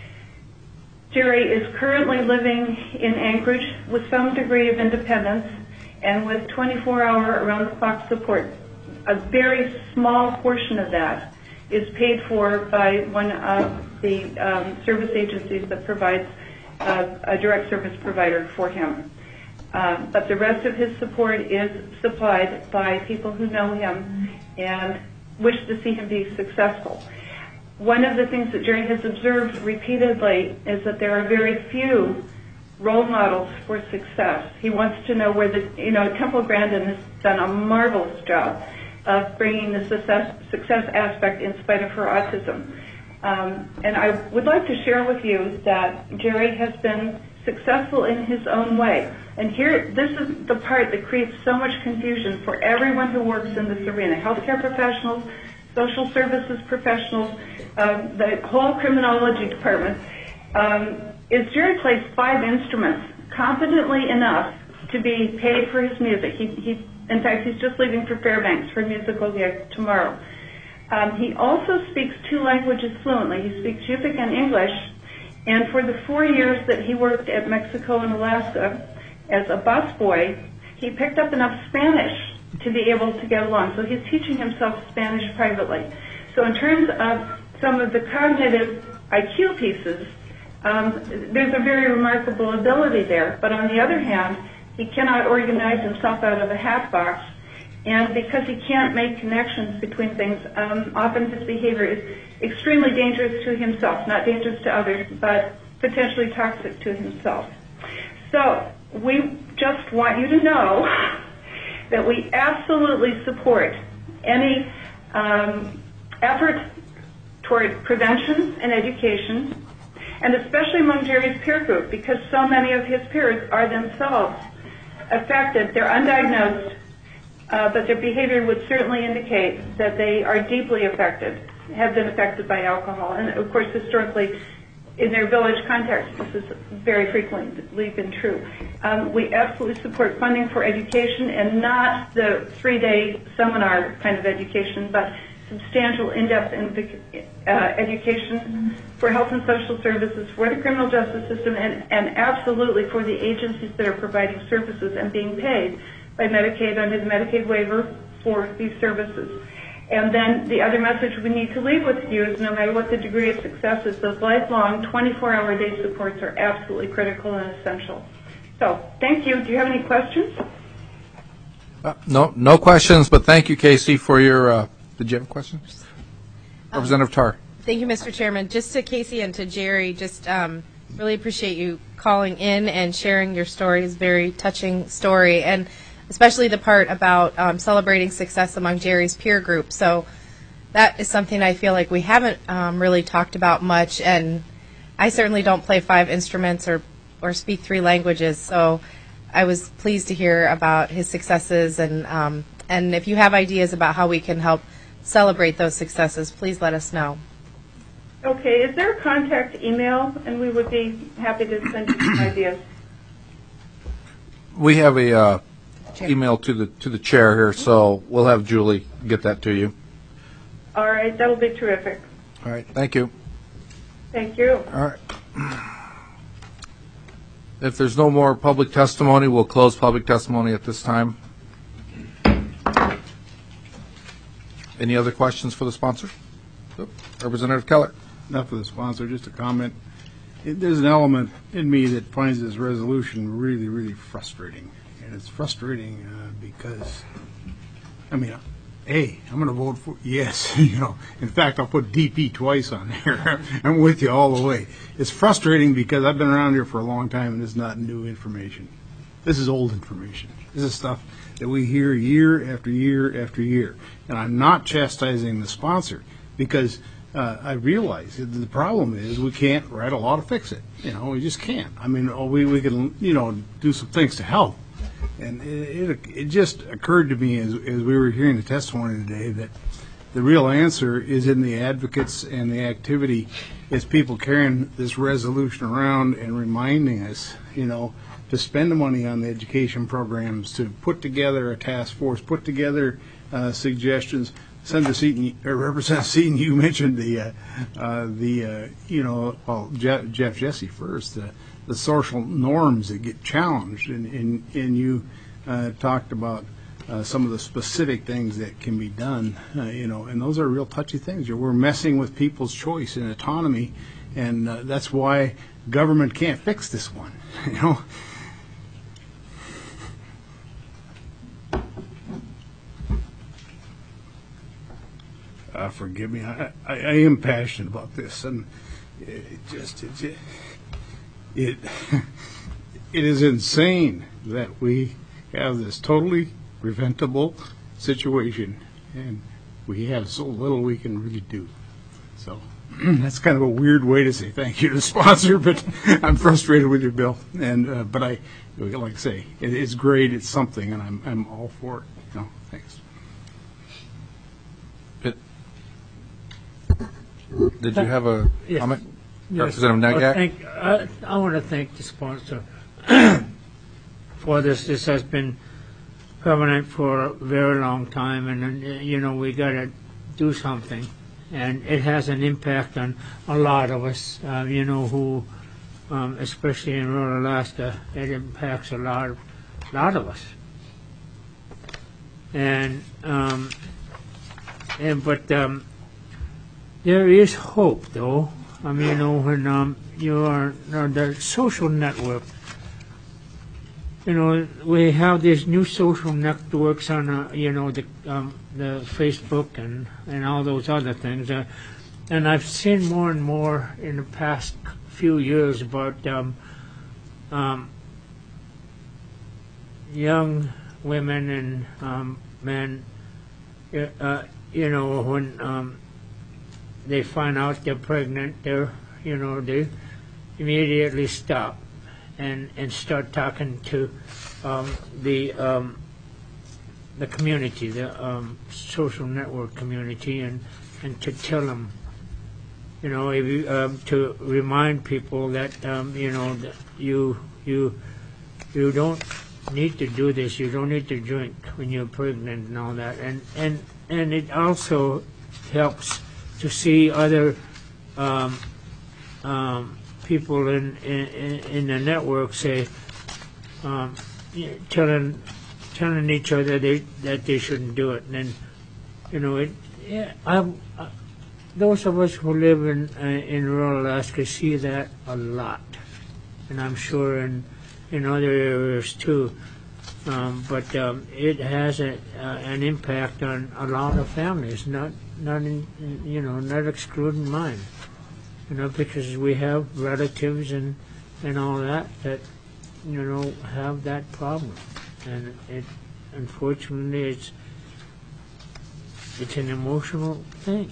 Jerry is currently living in Anchorage with some degree of independence and with twenty-four hour around-the-clock support. A very small portion of that is paid for by one of the um, service agencies that provides uh, a direct service provider for him. Uh, but the rest of his support is supplied by people who know him and wish to see him be successful. One of the things that Jerry has observed repeatedly is that there are very few role models for success. He wants to know where the, you know, Temple Grandin has done a marvelous job of bringing the success, success aspect in spite of her autism. Um, and I would like to share with you that Jerry has been successful in his own way. And here, this is the part that creates so much confusion for everyone who works in this arena. Healthcare professionals, social services professionals, um, the whole criminology department, um, is Jerry plays five instruments competently enough to be paid for his music. He, he, in fact, he's just leaving for Fairbanks for a musical gig tomorrow. Um, he also speaks two languages fluently. He speaks Yupik and English. And for the four years that he worked at Mexico and Alaska as a busboy, he picked up enough Spanish to be able to get along. So he's teaching himself Spanish privately. So in terms of some of the cognitive I Q pieces, um, there's a very remarkable ability there. But on the other hand, he cannot organize himself out of a hat box. And because he can't make connections between things, um, often his behavior is extremely dangerous to himself, not dangerous to others, but potentially toxic to himself. So we just want you to know that we absolutely support any um, effort toward prevention and education, and especially among Jerry's peer group, because so many of his peers are themselves affected. They're undiagnosed, uh, but their behavior would certainly indicate that they are deeply affected, have been affected by alcohol. And of course, historically, in their village context, this has very frequently been true. Um, we absolutely support funding for education, and not the three-day seminar kind of education, but substantial in-depth uh, education for health and social services, for the criminal justice system, and, and absolutely for the agencies that are providing services and being paid by Medicaid under the Medicaid waiver for these services. And then the other message we need to leave with you is no matter what the degree of success is, those lifelong twenty-four hour day supports are absolutely critical and essential. So thank you. Do you have any questions? Uh, no, no questions, but thank you, Casey, for your, uh, did you have a question? Representative Tar. Thank you, Mister Chairman. Just to Casey and to Jerry, just um, really appreciate you calling in and sharing your story. It's a very touching story, and especially the part about um, celebrating success among Jerry's peer group. So that is something I feel like we haven't um, really talked about much, and I certainly don't play five instruments or, or speak three languages, so I was pleased to hear about his successes, and um, and if you have ideas about how we can help celebrate those successes, please let us know. Okay, is there a contact email? And we would be happy to send you some ideas. We have a uh, email to the to the chair here, so we'll have Julie get that to you. All right, that'll be terrific. All right, thank you. Thank you. All right. If there's no more public testimony, we'll close public testimony at this time. Any other questions for the sponsor? Representative Keller. Not for the sponsor, just a comment. It, there's an element in me that finds this resolution really, really frustrating. And it's frustrating uh, because, I mean, uh, hey, I'm going to vote for, yes, you know. In fact, I'll put D P twice on there. I'm with you all the way. It's frustrating because I've been around here for a long time and it's not new information. This is old information. This is stuff that we hear year after year after year. And I'm not chastising the sponsor because uh, I realize that the problem is we can't write a law to fix it. You know, we just can't. I mean, oh, we, we can, you know, do some things to help. And it, it, it just occurred to me as, as we were hearing the testimony today that the real answer is in the advocates and the activity is people carrying this resolution around and reminding us, you know, to spend the money on the education programs, to put together a task force, put together uh, suggestions. Senator Seaton, or Representative Seaton, you mentioned the, uh, uh, the uh, you know, well, Jeff, Jeff Jesse first, uh, the social norms that get challenged, and, and, and you uh, talked about uh, some of the specific things that can be done, uh, you know, and those are real touchy things. We're messing with people's choice and autonomy, and uh, that's why government can't fix this one, you know. Uh, forgive me, I, I, I am passionate about this, and it just, it, it, it, it is insane that we have this totally preventable situation, and we have so little we can really do. So that's kind of a weird way to say thank you to the sponsor, but I'm frustrated with your bill. And uh, but I, like I say, it, it's great, it's something, and I'm I'm all for it. You know, thanks. It, did you have a Yes. comment? Yes. Representative I, Nagyak? thank, I, I want to thank the sponsor for this. This has been permanent for a very long time, and, uh, you know, we got to do something. And it has an impact on a lot of us, uh, you know, who, um, especially in rural Alaska, it impacts a lot, lot of us. And, um, and but um, there is hope, though. I mean, you know, when um, you are, uh, the social network, you know, we have these new social networks on, uh, you know, the um, the Facebook and, and all those other things. Uh, and I've seen more and more in the past few years about um, um, young women and um, men, uh, you know, when um, they find out they're pregnant, they're, you know, they immediately stop and and start talking to um, the um, the community, the um, social network community, and and to tell them, you know, if you, um, to remind people that um, you know that you you you don't need to do this, you don't need to drink when you're pregnant and all that, and and and it also helps to see other um, um, people in, in in the network say, um, telling telling each other they, that they shouldn't do it. And then, you know, it, yeah, I'm, uh, those of us who live in uh, in rural Alaska see that a lot, and I'm sure in in other areas too. Um, but um, it has a, uh, an impact on a lot of families, not not in, you know, not excluding mine. You know, because we have relatives and and all that that, you know, have that problem, and it unfortunately it's it's an emotional thing.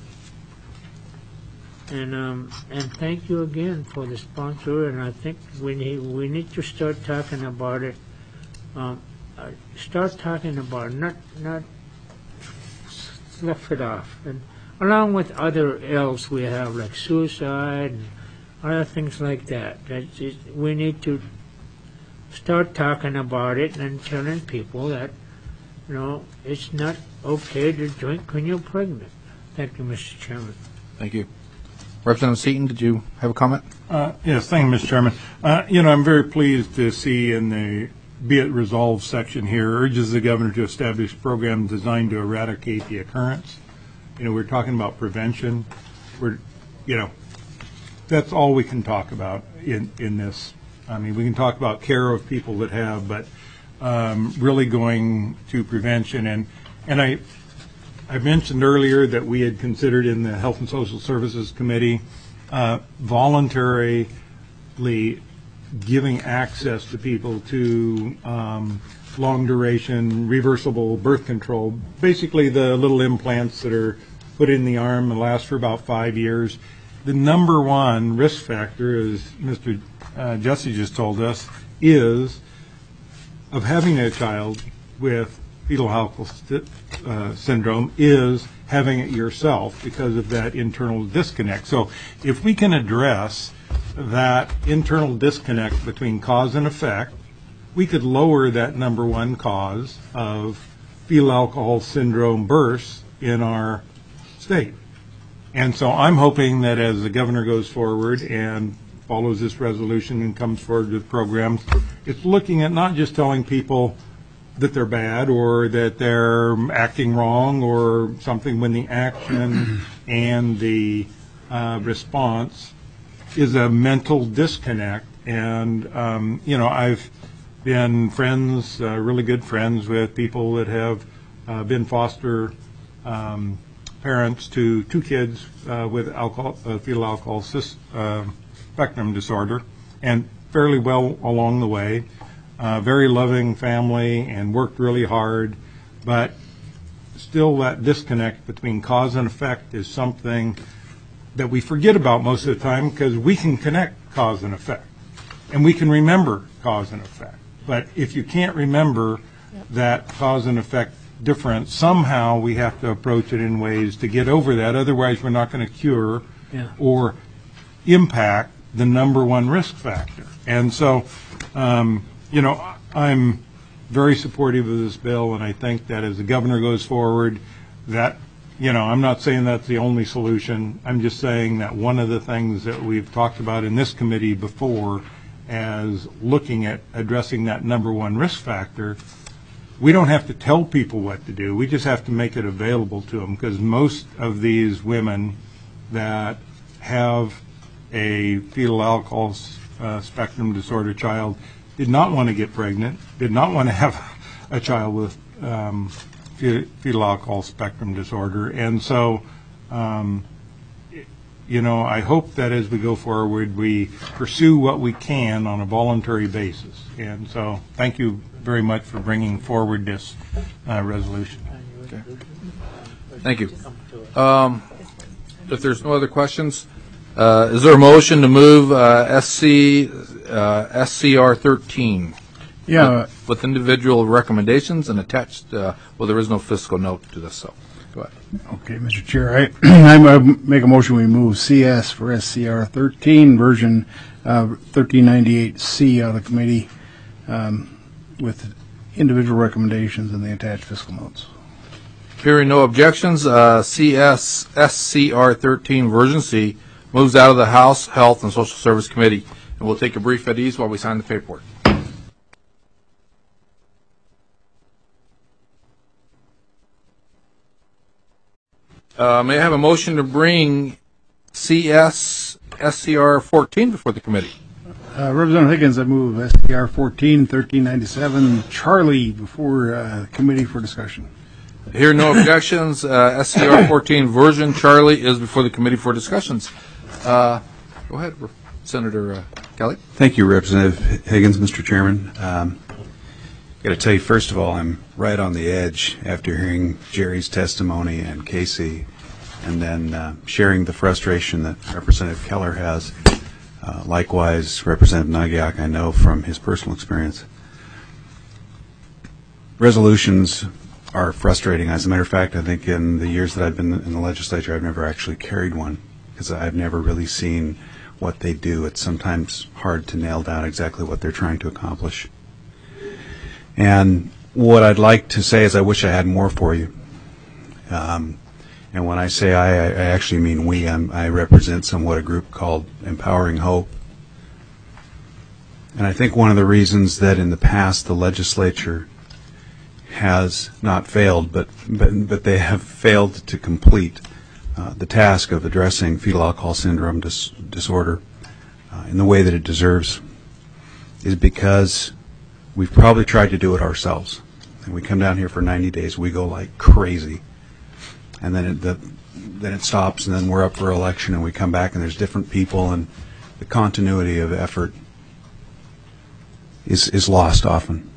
And um and thank you again for the sponsor, and I think we need we need to start talking about it. Um, uh, start talking about it, not not slough it off, and along with other ills we have like suicide and other things like that. That it, we need to start talking about it and telling people that, you know, it's not okay to drink when you're pregnant. Thank you, Mister Chairman. Thank you. Representative Seaton, did you have a comment? Uh, yes, thank you, Mister Chairman. Uh, you know, I'm very pleased to see in the Be It Resolved section here, urges the governor to establish programs designed to eradicate the occurrence. You know, we're talking about prevention. We're, you know, that's all we can talk about in, in this. I mean, we can talk about care of people that have, but um, really going to prevention. And, and I, I mentioned earlier that we had considered in the Health and Social Services Committee uh, voluntarily giving access to people to um, long-duration reversible birth control, basically the little implants that are put in the arm and last for about five years. The number one risk factor, as Mister Uh, Jesse just told us, is of having a child with fetal alcohol st- uh, syndrome is having it yourself because of that internal disconnect. So if we can address that internal disconnect between cause and effect, we could lower that number one cause of fetal alcohol syndrome births in our state. And so I'm hoping that as the governor goes forward and follows this resolution and comes forward with programs, it's looking at not just telling people that they're bad or that they're acting wrong or something, when the action and the uh, response is a mental disconnect. And, um, you know, I've been friends, uh, really good friends with people that have uh, been foster um, parents to two kids uh, with alcohol, uh, fetal alcohol cis, uh, spectrum disorder, and fairly well along the way. Uh, very loving family and worked really hard, but still that disconnect between cause and effect is something that we forget about most of the time, because we can connect cause and effect and we can remember cause and effect. But if you can't remember that cause and effect difference, somehow we have to approach it in ways to get over that. Otherwise, we're not going to cure Yeah. or impact the number one risk factor. And so, um, you know, I'm very supportive of this bill, and I think that as the governor goes forward, that, you know, I'm not saying that's the only solution. I'm just saying that one of the things that we've talked about in this committee before as looking at addressing that number one risk factor, we don't have to tell people what to do. We just have to make it available to them, because most of these women that have a fetal alcohol uh, spectrum disorder child did not want to get pregnant, did not want to have a child with um, fetal alcohol spectrum disorder. And so, um, you know, I hope that as we go forward, we pursue what we can on a voluntary basis. And so thank you very much for bringing forward this uh, resolution. Okay. Thank you. Um, if there's no other questions, uh, is there a motion to move uh, S C uh, S C R thirteen? Yeah. With, with individual recommendations and attached, uh, well, there is no fiscal note to this, so go ahead. Okay, Mister Chair, I, I make a motion we move C S for S C R thirteen, version uh, thirteen ninety-eight C out of committee um, with individual recommendations and the attached fiscal notes. Hearing no objections, uh, C S S C R thirteen version C moves out of the House Health and Social Service Committee, and we'll take a brief at ease while we sign the paperwork. Uh, may I have a motion to bring C S S C R fourteen before the committee? Uh, Representative Higgins, I move S C R fourteen thirteen ninety-seven Charlie before uh, committee for discussion. Hear no objections. Uh, S C R fourteen version Charlie is before the committee for discussions. Uh, go ahead, Senator uh, Kelly. Thank you, Representative Higgins, Mister Chairman. Um, got to tell you, first of all, I'm right on the edge after hearing Jerry's testimony and Casey, and then uh, sharing the frustration that Representative Keller has. Uh, likewise, Representative Nagiak, I know from his personal experience. Resolutions are frustrating. As a matter of fact, I think in the years that I've been in the legislature, I've never actually carried one because I've never really seen what they do. It's sometimes hard to nail down exactly what they're trying to accomplish. And what I'd like to say is I wish I had more for you. Um, and when I say I, I actually mean we. I'm, I represent somewhat a group called Empowering Hope. And I think one of the reasons that in the past the legislature has not failed, but but, but they have failed to complete uh, the task of addressing fetal alcohol syndrome dis- disorder uh, in the way that it deserves is because we've probably tried to do it ourselves. And we come down here for ninety days, we go like crazy, and then it, the, then it stops, and then we're up for election, and we come back, and there's different people, and the continuity of effort is is lost often.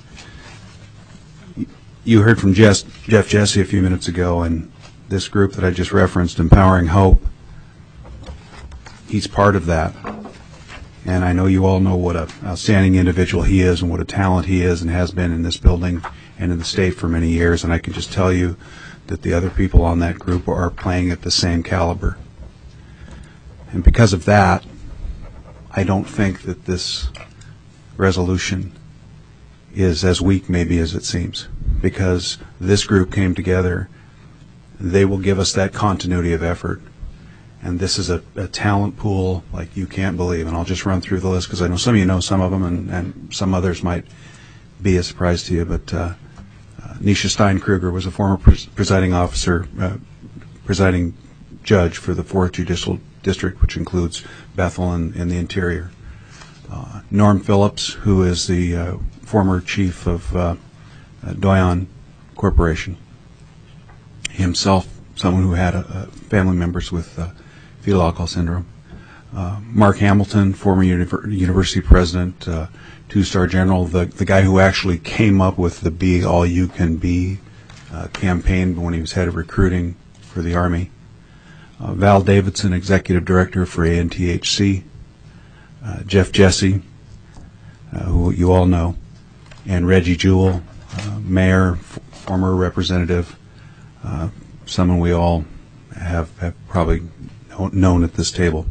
You heard from Jeff, Jeff Jesse a few minutes ago, and this group that I just referenced, Empowering Hope, he's part of that. And I know you all know what an outstanding individual he is and what a talent he is and has been in this building and in the state for many years. And I can just tell you that the other people on that group are playing at the same caliber. And because of that, I don't think that this resolution is as weak maybe as it seems, because this group came together. They will give us that continuity of effort. And this is a, a talent pool like you can't believe. And I'll just run through the list because I know some of you know some of them, and, and some others might be a surprise to you. But uh, uh, Nisha Stein-Kruger was a former pres- presiding officer, uh, presiding judge for the fourth Judicial District, which includes Bethel and, and the interior. Uh, Norm Phillips, who is the uh, former chief of uh, uh, Doyon Corporation. Himself, someone who had uh, family members with uh, fetal alcohol syndrome. Uh, Mark Hamilton, former univer- university president, uh, two-star general, the, the guy who actually came up with the Be All You Can Be uh, campaign when he was head of recruiting for the Army. Uh, Val Davidson, executive director for A N T H C. Uh, Jeff Jesse, uh, who you all know, and Reggie Jewell, uh, mayor, f- former representative, uh, someone we all have, have probably known at this table.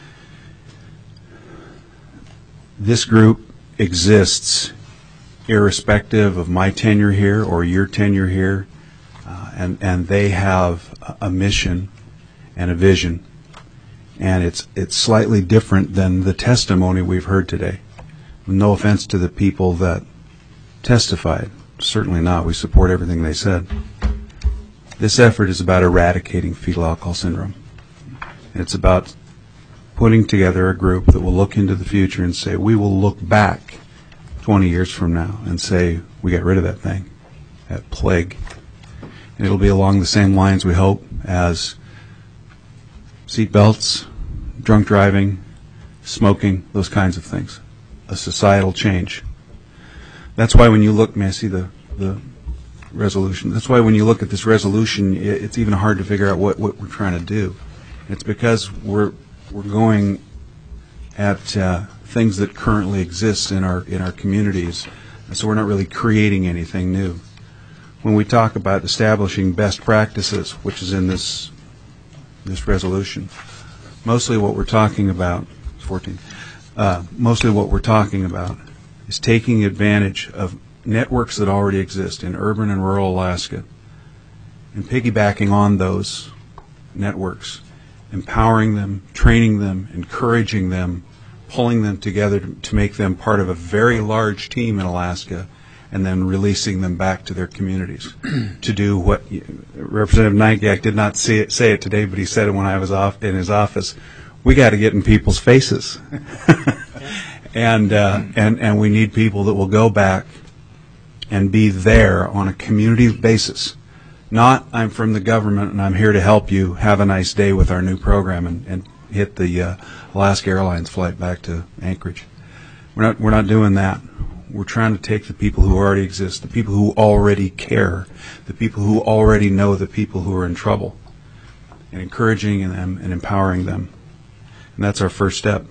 This group exists irrespective of my tenure here or your tenure here, uh, and, and they have a, a mission and a vision. And it's it's slightly different than the testimony we've heard today. No offense to the people that testified. Certainly not. We support everything they said. This effort is about eradicating fetal alcohol syndrome. It's about putting together a group that will look into the future and say, we will look back twenty years from now and say, we got rid of that thing, that plague. And it'll be along the same lines, we hope, as seat belts, drunk driving, smoking, those kinds of things. A societal change. That's why when you look, may I see the, the resolution? That's why when you look at this resolution, it's even hard to figure out what, what we're trying to do. It's because we're we're going at uh, things that currently exist in our in our communities, and so we're not really creating anything new. When we talk about establishing best practices, which is in this this resolution, mostly what we're talking about, fourteen, uh, mostly what we're talking about is taking advantage of networks that already exist in urban and rural Alaska and piggybacking on those networks, empowering them, training them, encouraging them, pulling them together to, to make them part of a very large team in Alaska, and then releasing them back to their communities to do what Representative Nygack did not see it, say it today, but he said it when I was off in his office. We got to get in people's faces, and uh, and and we need people that will go back and be there on a community basis. Not, I'm from the government and I'm here to help you. Have a nice day with our new program, and, and hit the uh, Alaska Airlines flight back to Anchorage. We're not we're not doing that. We're trying to take the people who already exist, the people who already care, the people who already know the people who are in trouble, and encouraging them and empowering them. And that's our first step.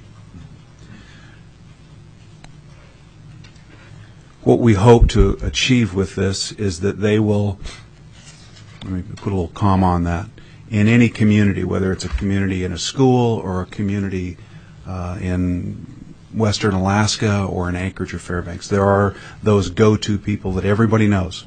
What we hope to achieve with this is that they will, let me put a little comma on that, in any community, whether it's a community in a school or a community uh, in Western Alaska or in Anchorage or Fairbanks, there are those go-to people that everybody knows.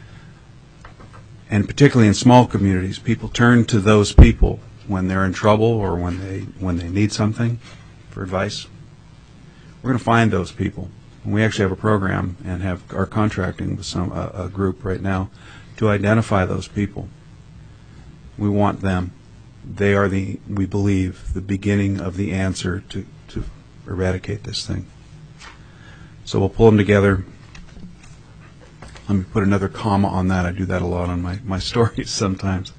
And particularly in small communities, people turn to those people when they're in trouble or when they when they need something for advice. We're going to find those people. And we actually have a program and have are contracting with some a, a group right now to identify those people. We want them. They are the, we believe, the beginning of the answer to, to eradicate this thing. So we'll pull them together. Let me put another comma on that. I do that a lot on my, my stories sometimes.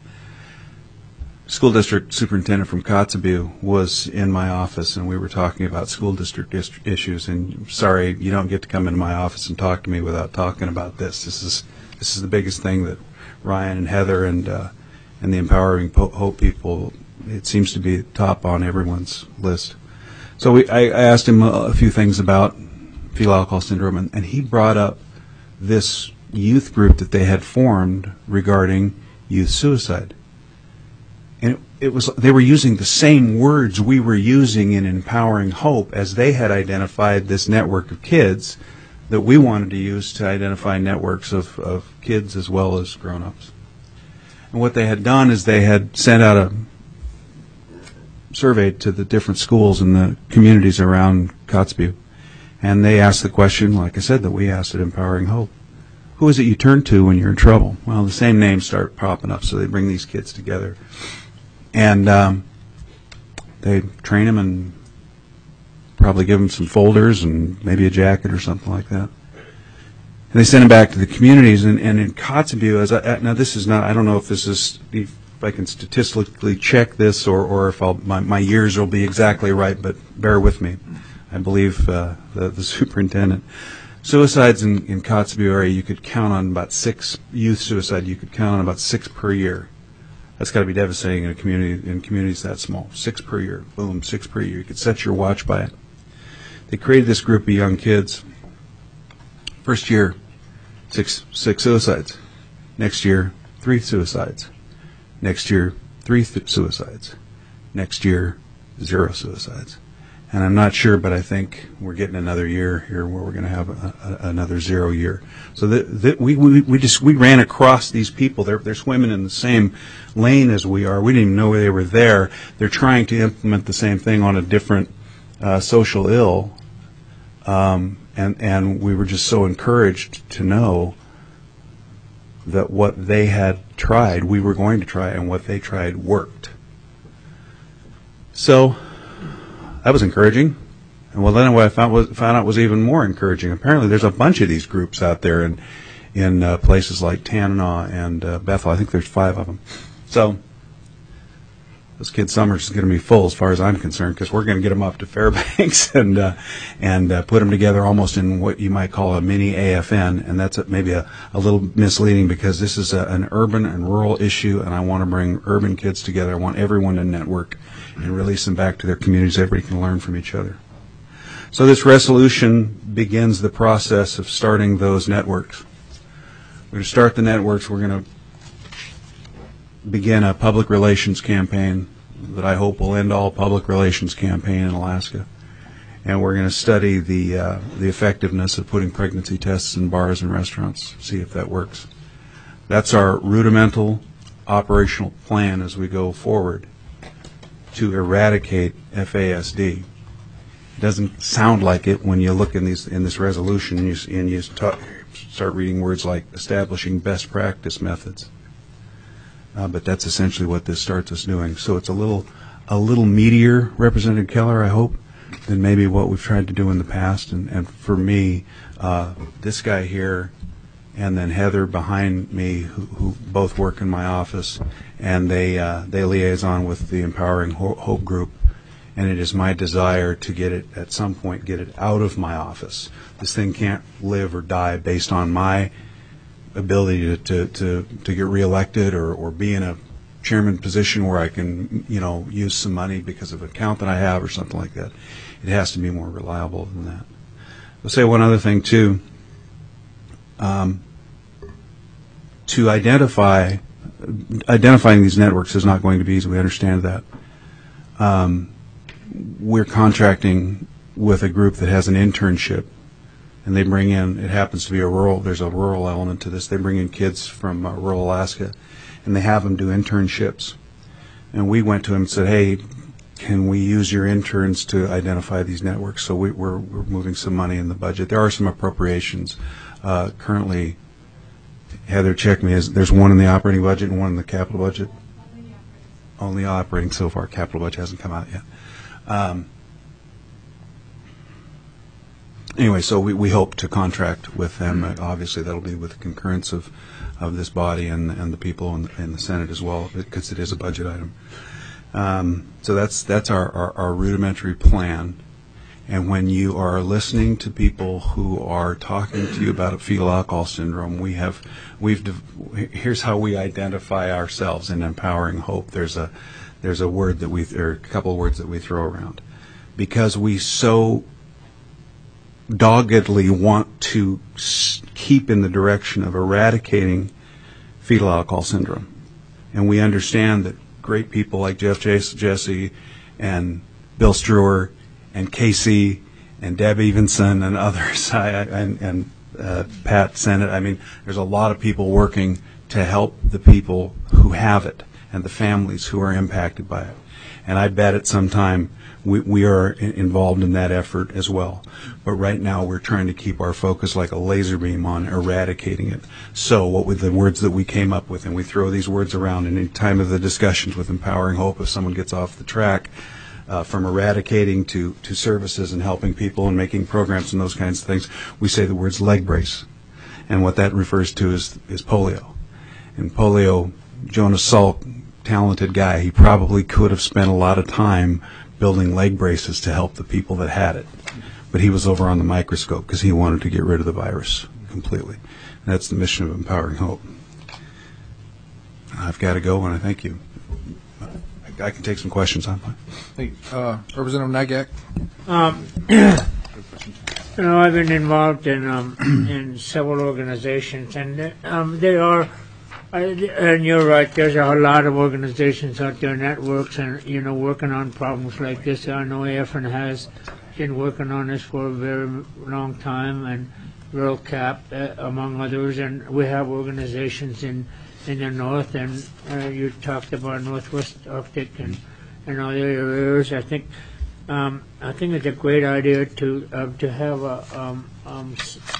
School district superintendent from Kotzebue was in my office, and we were talking about school district is- issues. And sorry, you don't get to come into my office and talk to me without talking about this. This is this is the biggest thing that Ryan and Heather and uh, and the Empowering po- Hope people, it seems to be top on everyone's list. So we, I, I asked him a, a few things about fetal alcohol syndrome, and, and he brought up this youth group that they had formed regarding youth suicide. And it, it was they were using the same words we were using in Empowering Hope, as they had identified this network of kids that we wanted to use to identify networks of, of kids as well as grown-ups. And what they had done is they had sent out a survey to the different schools in the communities around Kotzebue. And they asked the question, like I said, that we asked at Empowering Hope. Who is it you turn to when you're in trouble? Well, the same names start popping up, so they bring these kids together. And um, they train them and probably give them some folders and maybe a jacket or something like that. And they send them back to the communities. And, and in Kotzebue, as I, now this is not, I don't know if this is, if I can statistically check this or, or if I'll, my, my years will be exactly right, but bear with me. I believe uh, the, the superintendent. Suicides in, in Kotzebue area, you could count on about six, youth suicide, you could count on about six per year. That's got to be devastating in a community, in communities that small. Six per year, boom, six per year. You could set your watch by it. They created this group of young kids. First year, six six suicides. Next year, three suicides. Next year, three th- suicides. Next year, zero suicides. And I'm not sure, but I think we're getting another year here where we're going to have a, a, another zero year. So that, that we, we we just we ran across these people. They're they're swimming in the same lane as we are. We didn't even know they were there. They're trying to implement the same thing on a different uh, social ill, um, and and we were just so encouraged to know that what they had tried, we were going to try, and what they tried worked. So that was encouraging. And well, then what I found, was, found out was even more encouraging. Apparently there's a bunch of these groups out there in, in uh, places like Tanana and uh, Bethel. I think there's five of them. So this kid's summer is going to be full as far as I'm concerned, because we're going to get them up to Fairbanks and uh, and uh, put them together almost in what you might call a mini A F N. And that's a, maybe a, a little misleading, because this is a, an urban and rural issue, and I want to bring urban kids together. I want everyone to network and release them back to their communities. Everybody can learn from each other. So this resolution begins the process of starting those networks. We're going to start the networks. We're going to begin a public relations campaign that I hope will end all public relations campaign in Alaska. And we're going to study the uh, the effectiveness of putting pregnancy tests in bars and restaurants, see if that works. That's our rudimental operational plan as we go forward to eradicate F A S D. It doesn't sound like it when you look in these in this resolution and you, and you talk, start reading words like establishing best practice methods. Uh, but that's essentially what this starts us doing. So it's a little, a little meatier, Representative Keller, I hope, than maybe what we've tried to do in the past. And, and for me, uh, this guy here, and then Heather behind me, who, who both work in my office, and they uh, they liaison with the Empowering Ho- Hope group. And it is my desire to get it, at some point, get it out of my office. This thing can't live or die based on my ability to, to, to, to get reelected or, or be in a chairman position where I can, you know, use some money because of an account that I have or something like that. It has to be more reliable than that. I'll say one other thing, too. Um, to identify, identifying these networks is not going to be easy. We understand that. Um, we're contracting with a group that has an internship, and they bring in, it happens to be a rural, there's a rural element to this. They bring in kids from uh, rural Alaska, and they have them do internships. And we went to them and said, hey, can we use your interns to identify these networks? So we, we're, we're moving some money in the budget. There are some appropriations. Uh, currently, Heather, check me, is, there's one in the operating budget and one in the capital budget? Only operating so far. Capital budget hasn't come out yet. Um, anyway, so we, we hope to contract with them. Uh, obviously, that'll be with the concurrence of, of this body and, and the people in, in the Senate as well, because it is a budget item. Um, so that's that's our, our, our rudimentary plan. And when you are listening to people who are talking to you about fetal alcohol syndrome, we have, we've, here's how we identify ourselves in Empowering Hope. There's a, there's a word that we, or a couple of words that we throw around, because we so doggedly want to keep in the direction of eradicating fetal alcohol syndrome, and we understand that great people like Jeff Jesse and Bill Struer and Casey and Deb Evenson and others, I, and, and uh, Pat Sennett. I mean, there's a lot of people working to help the people who have it and the families who are impacted by it. And I bet at some time we, we are in, involved in that effort as well. But right now we're trying to keep our focus like a laser beam on eradicating it. So what with the words that we came up with, and we throw these words around in any time of the discussions with Empowering Hope, if someone gets off the track, Uh, from eradicating to, to services and helping people and making programs and those kinds of things, we say the words leg brace. And what that refers to is, is polio. And polio, Jonas Salk, talented guy, he probably could have spent a lot of time building leg braces to help the people that had it. But he was over on the microscope because he wanted to get rid of the virus completely. And that's the mission of Empowering Hope. I've got to go, and I thank you. I can take some questions on that. Hey, uh, Representative Nagak. Um, you know, I've been involved in um, in several organizations, and um, there are, uh, and you're right. There's a lot of organizations out there, networks, and you know, working on problems like this. I know A F N has been working on this for a very long time, and Rural Cap, uh, among others, and we have organizations in. in the north, and uh, you talked about Northwest Arctic and, and other areas. I think um, I think it's a great idea to uh, to have a, um, um,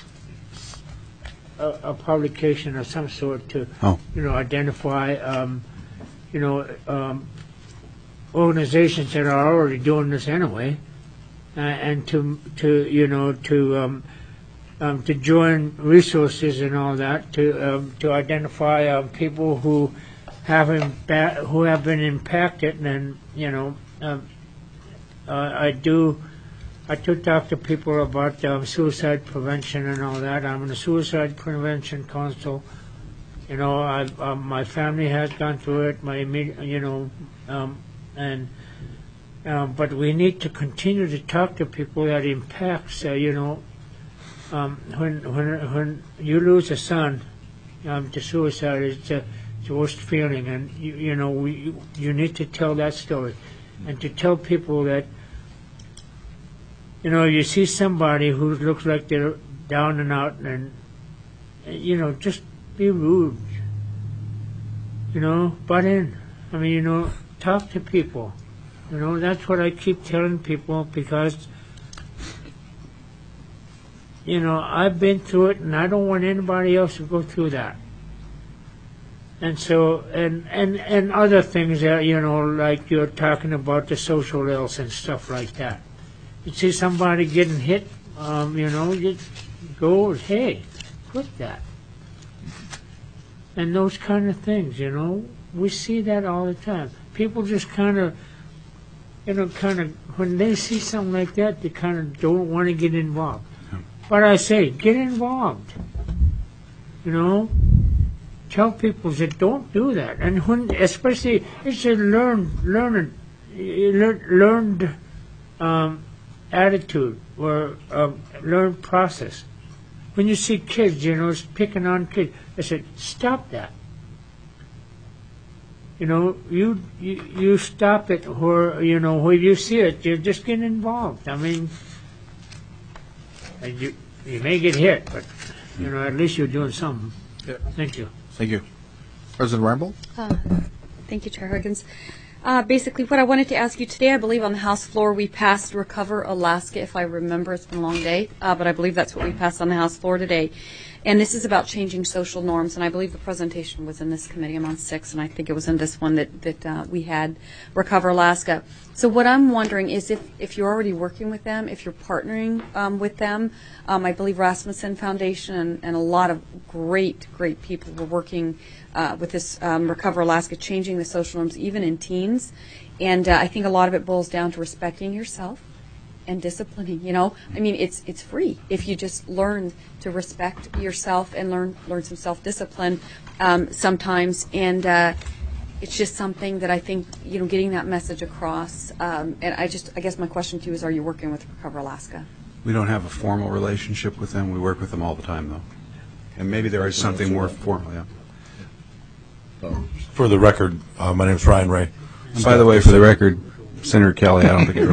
a a publication of some sort to oh. you know identify um, you know um, organizations that are already doing this anyway, uh, and to to you know to um, Um, to join resources and all that, to um, to identify uh, people who have impa- who have been impacted, and you know, um, uh, I do I do talk to people about um, suicide prevention and all that. I'm in the Suicide Prevention Council. You know, I, um, my family has gone through it. My immediate, you know, um, and um, but we need to continue to talk to people that impacts. Uh, you know. Um, when when when you lose a son um, to suicide, it's, uh, it's the worst feeling, and you, you know we, you, you need to tell that story, and to tell people that you know you see somebody who looks like they're down and out, and you know just be rude, you know, butt in. I mean, you know, talk to people. You know, that's what I keep telling people, because you know, I've been through it, and I don't want anybody else to go through that. And so, and, and, and other things that, you know, like you're talking about the social ills and stuff like that. You see somebody getting hit, um, you know, you go, hey, quit that. And those kind of things, you know, we see that all the time. People just kind of, you know, kind of, when they see something like that, they kind of don't want to get involved. But I say, get involved. You know, tell people that don't do that. And when, especially, it's a learned, learned, learned um, attitude or um, learned process. When you see kids, you know, picking on kids, I said, stop that. You know, you, you you stop it where, you know, where you see it, you just get involved. I mean, and you you may get hit, but, you know, at least you're doing something. Yeah. Thank you. Thank you. President Ramble? Uh, thank you, Chair Huggins. Uh, basically, what I wanted to ask you today, I believe on the House floor we passed Recover Alaska, if I remember. It's been a long day, uh, but I believe that's what we passed on the House floor today. And this is about changing social norms, and I believe the presentation was in this committee. I'm on six, and I think it was in this one that, that uh, we had Recover Alaska. So what I'm wondering is if, if you're already working with them, if you're partnering um, with them. Um, I believe Rasmussen Foundation and, and a lot of great, great people were working uh, with this um, Recover Alaska, changing the social norms, even in teens. And uh, I think a lot of it boils down to respecting yourself and disciplining. You know, I mean, it's it's free if you just learn to respect yourself and learn learn some self-discipline um, sometimes. And uh, it's just something that I think, you know, getting that message across. Um, and I just, I guess my question to you is, are you working with Recover Alaska? We don't have a formal relationship with them. We work with them all the time, though. And maybe there is something more formal, yeah. For the record, uh, my name is Ryan Ray. And by the way, for the record, Senator Kelly, I don't think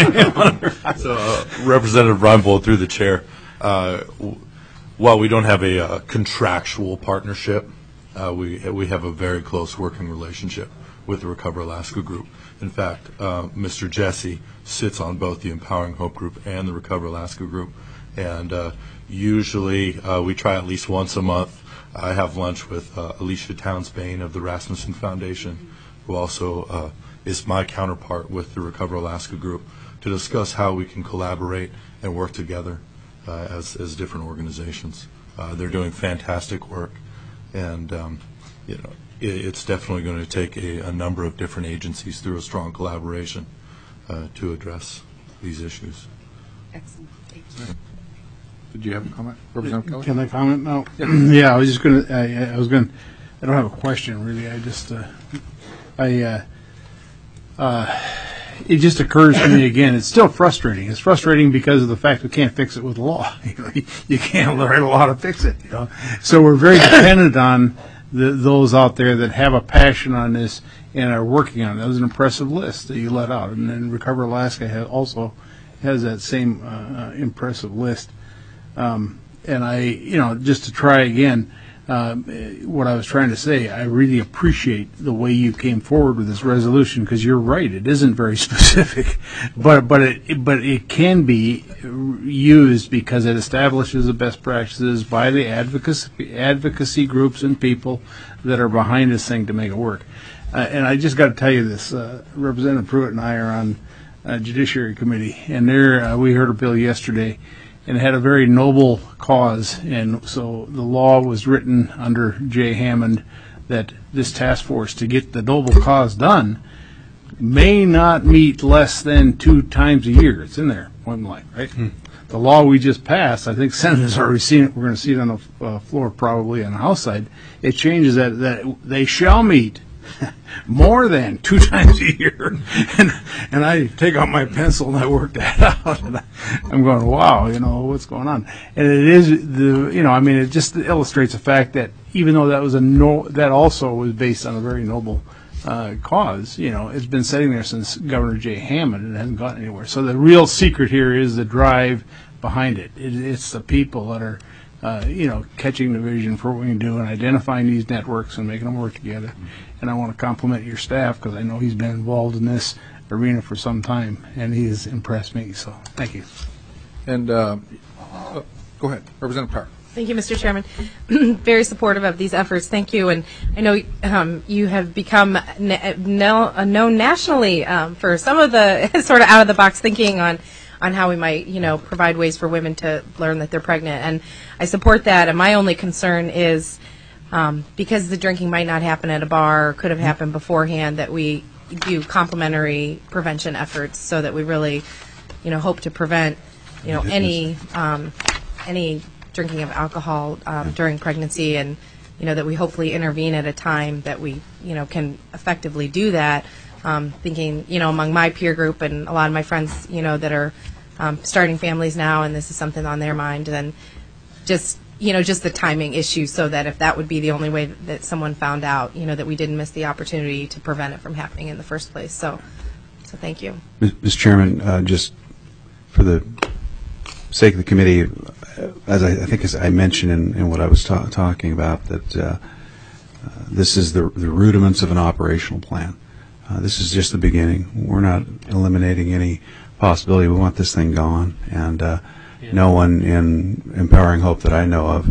it So, uh, Representative Reinbold, through the chair, uh, w- while we don't have a uh, contractual partnership, uh, we we have a very close working relationship with the Recover Alaska group. In fact, uh, Mister Jesse sits on both the Empowering Hope group and the Recover Alaska group, and uh, usually uh, we try at least once a month. I have lunch with uh, Alicia Townsbane of the Rasmussen Foundation, who also uh, is my counterpart with the Recover Alaska group, to discuss how we can collaborate and work together uh, as, as different organizations. Uh, they're doing fantastic work, and um, you know, it, it's definitely going to take a, a number of different agencies through a strong collaboration uh, to address these issues. Excellent. Thank you. Did you have a comment, Representative Kelly? Can I comment now? Yeah, I was just going to, I, I was going to, I don't have a question really. I just, uh, I, uh, uh, it just occurs to me again, it's still frustrating. It's frustrating because of the fact we can't fix it with law. You know, you can't write a law to fix it, you know. So we're very dependent on the, those out there that have a passion on this and are working on it. That was an impressive list that you let out. And then Recover Alaska has also has that same uh, impressive list. Um, and I, you know, just to try again, uh, what I was trying to say, I really appreciate the way you came forward with this resolution, because you're right, it isn't very specific, but but it but it can be used because it establishes the best practices by the advocacy advocacy groups and people that are behind this thing to make it work. Uh, and I just got to tell you this, uh, Representative Pruitt and I are on uh, Judiciary Committee, and there uh, we heard a bill yesterday. And it had a very noble cause, and so the law was written under Jay Hammond that this task force, to get the noble cause done, may not meet less than two times a year. It's in there, point blank, right? Hmm. The law we just passed, I think Senator's already seen it. We're going to see it on the uh, floor probably on the House side. It changes that, that they shall meet more than two times a year. and and I take out my pencil and I work that out. And I'm going, wow, you know, what's going on? And it is the, you know, I mean, it just illustrates the fact that even though that was a no, that also was based on a very noble uh, cause, you know, it's been sitting there since Governor Jay Hammond and it hasn't gotten anywhere. So the real secret here is the drive behind it. it it's the people that are, uh, you know, catching the vision for what we can do and identifying these networks and making them work together. And I want to compliment your staff, because I know he's been involved in this arena for some time, and he has impressed me. So thank you. And uh, Go ahead, Representative Parr. Thank you, Mister Chairman. Very supportive of these efforts. Thank you. And I know um, you have become na- no, uh, known nationally um, for some of the sort of out-of-the-box thinking on, on how we might, you know, provide ways for women to learn that they're pregnant. And I support that. And my only concern is um, because the drinking might not happen at a bar or could have happened beforehand, that we do complementary prevention efforts so that we really, you know, hope to prevent, you know, any um, any drinking of alcohol um, during pregnancy, and you know that we hopefully intervene at a time that we you know can effectively do that. Um, thinking you know among my peer group and a lot of my friends you know that are um, starting families now, and this is something on their mind, then just you know just the timing issue, so that if that would be the only way that someone found out, you know that we didn't miss the opportunity to prevent it from happening in the first place. So, so thank you, Mister Chairman. Uh, just for the sake of the committee, as I, I think as I mentioned in, in what I was ta- talking about, that uh, uh, this is the, the rudiments of an operational plan. Uh, this is just the beginning. We're not eliminating any possibility. We want this thing gone, and uh, yeah. no one in Empowering Hope that I know of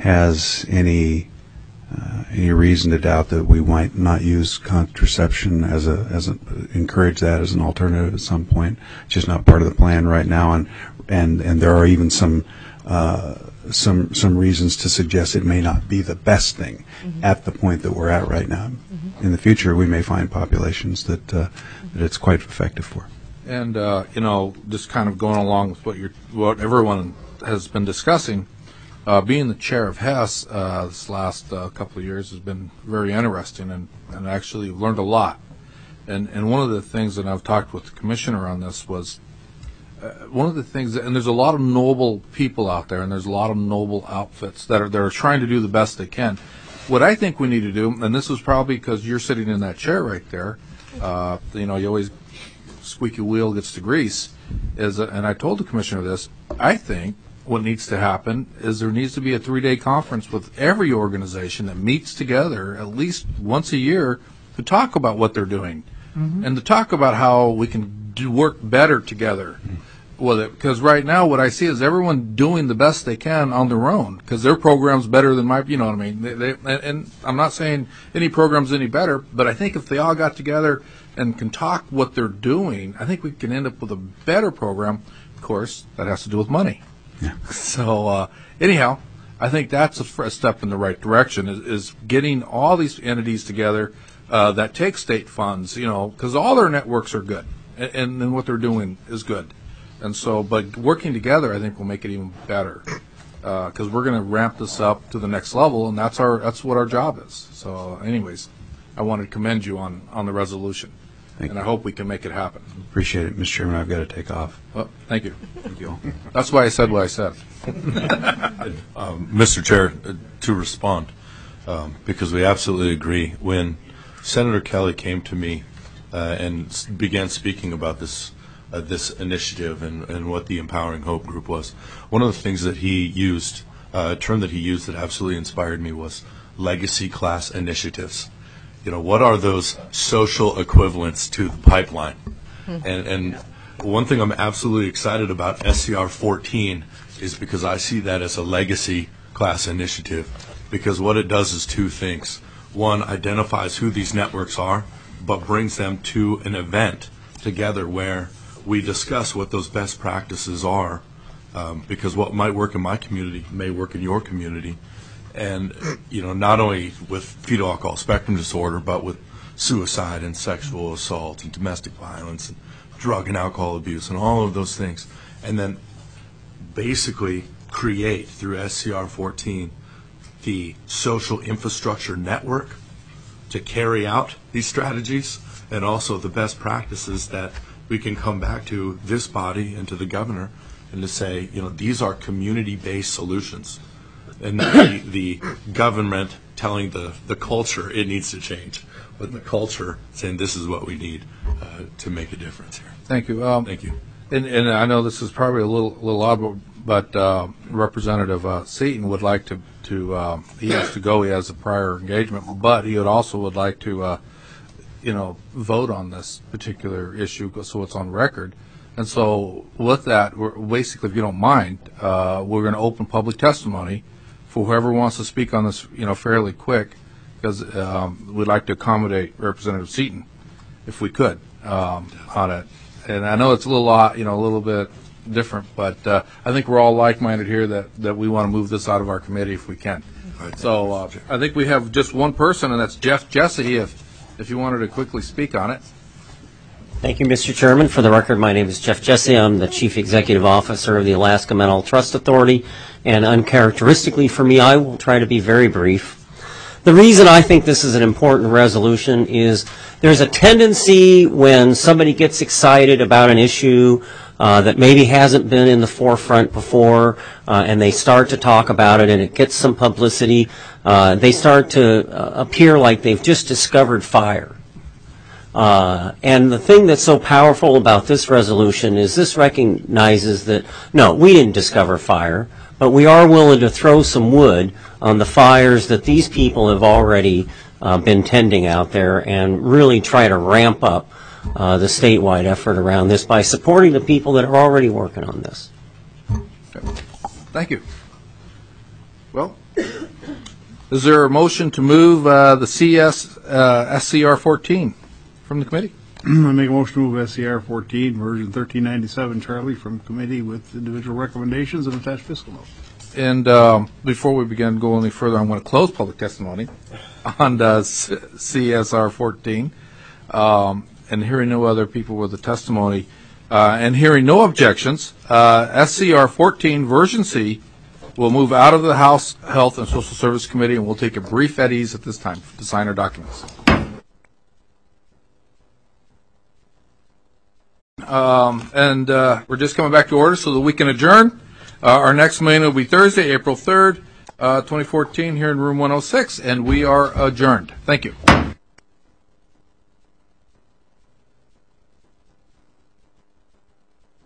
has any uh, any reason to doubt that we might not use contraception as a as a encourage that as an alternative at some point. It's just not part of the plan right now, and and and there are even some. Uh, some some reasons to suggest it may not be the best thing mm-hmm. at the point that we're at right now. Mm-hmm. In the future, we may find populations that uh, that it's quite effective for. And uh, you know, just kind of going along with what you're, what everyone has been discussing, uh, being the chair of Hess uh, this last uh, couple of years has been very interesting, and and actually learned a lot. And and one of the things that I've talked with the commissioner on this was. Uh, one of the things, that, and there's a lot of noble people out there, and there's a lot of noble outfits that are that are trying to do the best they can. What I think we need to do, and this is probably because you're sitting in that chair right there, uh, you know, you always squeaky wheel gets the grease. Is uh, and I told the commissioner this. I think what needs to happen is there needs to be a three-day conference with every organization that meets together at least once a year to talk about what they're doing, mm-hmm. and to talk about how we can do work better together. Mm-hmm. With it, because right now what I see is everyone doing the best they can on their own, because their program's better than my, you know what I mean. They, they, and, and I'm not saying any program's any better, but I think if they all got together and can talk what they're doing, I think we can end up with a better program. Of course, that has to do with money. Yeah. So uh, anyhow, I think that's a, f- a step in the right direction, is, is getting all these entities together uh, that take state funds, you know, because all their networks are good, and, and, and what they're doing is good. And so, but working together, I think, will make it even better, because uh, we're going to ramp this up to the next level, and that's our that's what our job is. So, anyways, I want to commend you on, on the resolution, thank and you. I hope we can make it happen. Appreciate it, Mister Chairman. I've got to take off. Well, thank you. Thank you. That's why I said what I said. um, Mister Chair, uh, to respond, um, because we absolutely agree. When Senator Kelly came to me uh, and s- began speaking about this. Uh, this initiative and, and what the Empowering Hope group was. One of the things that he used, uh, a term that he used that absolutely inspired me, was legacy class initiatives. You know, what are those social equivalents to the pipeline? Mm-hmm. And, and one thing I'm absolutely excited about S C R fourteen is because I see that as a legacy class initiative, because what it does is two things. One, identifies who these networks are, but brings them to an event together where we discuss what those best practices are, um, because what might work in my community may work in your community. And, you know, not only with fetal alcohol spectrum disorder, but with suicide and sexual assault and domestic violence and drug and alcohol abuse and all of those things. And then basically create through S C R fourteen the social infrastructure network to carry out these strategies, and also the best practices that we can come back to this body and to the governor and to say, you know, these are community-based solutions, and not the, the government telling the, the culture it needs to change, but the culture saying this is what we need uh, to make a difference here. Thank you. Um, Thank you. And, and I know this is probably a little little odd, but uh, Representative uh, Seaton would like to, to uh, he has to go, he has a prior engagement, but he would also would like to uh, you know, vote on this particular issue so it's on record. And so with that, we're, basically, if you don't mind, uh, we're going to open public testimony for whoever wants to speak on this, you know, fairly quick, because um, we'd like to accommodate Representative Seaton, if we could, um, on it. And I know it's a little, uh, you know, a little bit different, but uh, I think we're all like-minded here that, that we want to move this out of our committee if we can. So uh, I think we have just one person, and that's Jeff Jesse, if, if you wanted to quickly speak on it. Thank you, Mister Chairman. For the record, my name is Jeff Jesse. I'm the Chief Executive Officer of the Alaska Mental Trust Authority, and uncharacteristically for me, I will try to be very brief. The reason I think this is an important resolution is there's a tendency when somebody gets excited about an issue uh, that maybe hasn't been in the forefront before, uh, and they start to talk about it and it gets some publicity, uh, they start to uh, appear like they've just discovered fire. Uh, and the thing that's so powerful about this resolution is this recognizes that, no, we didn't discover fire, but we are willing to throw some wood on the fires that these people have already uh, been tending out there and really try to ramp up uh, the statewide effort around this by supporting the people that are already working on this. Okay. Thank you. Well, is there a motion to move uh, the C S, uh, S C R fourteen from the committee? I make a motion to move S C R fourteen, version thirteen ninety-seven, Charlie, from committee with individual recommendations and attached fiscal note. And um, before we begin going any further, I'm going to close public testimony on uh, C S R fourteen. Um, and hearing no other people with the testimony, uh, and hearing no objections, uh, S C R fourteen, version C, will move out of the House Health and Social Service Committee, and we'll take a brief at ease at this time to sign our documents. Um, and uh, we're just coming back to order so that we can adjourn. Uh, our next meeting will be Thursday, April third, uh, twenty fourteen, here in room one oh six, and we are adjourned. Thank you.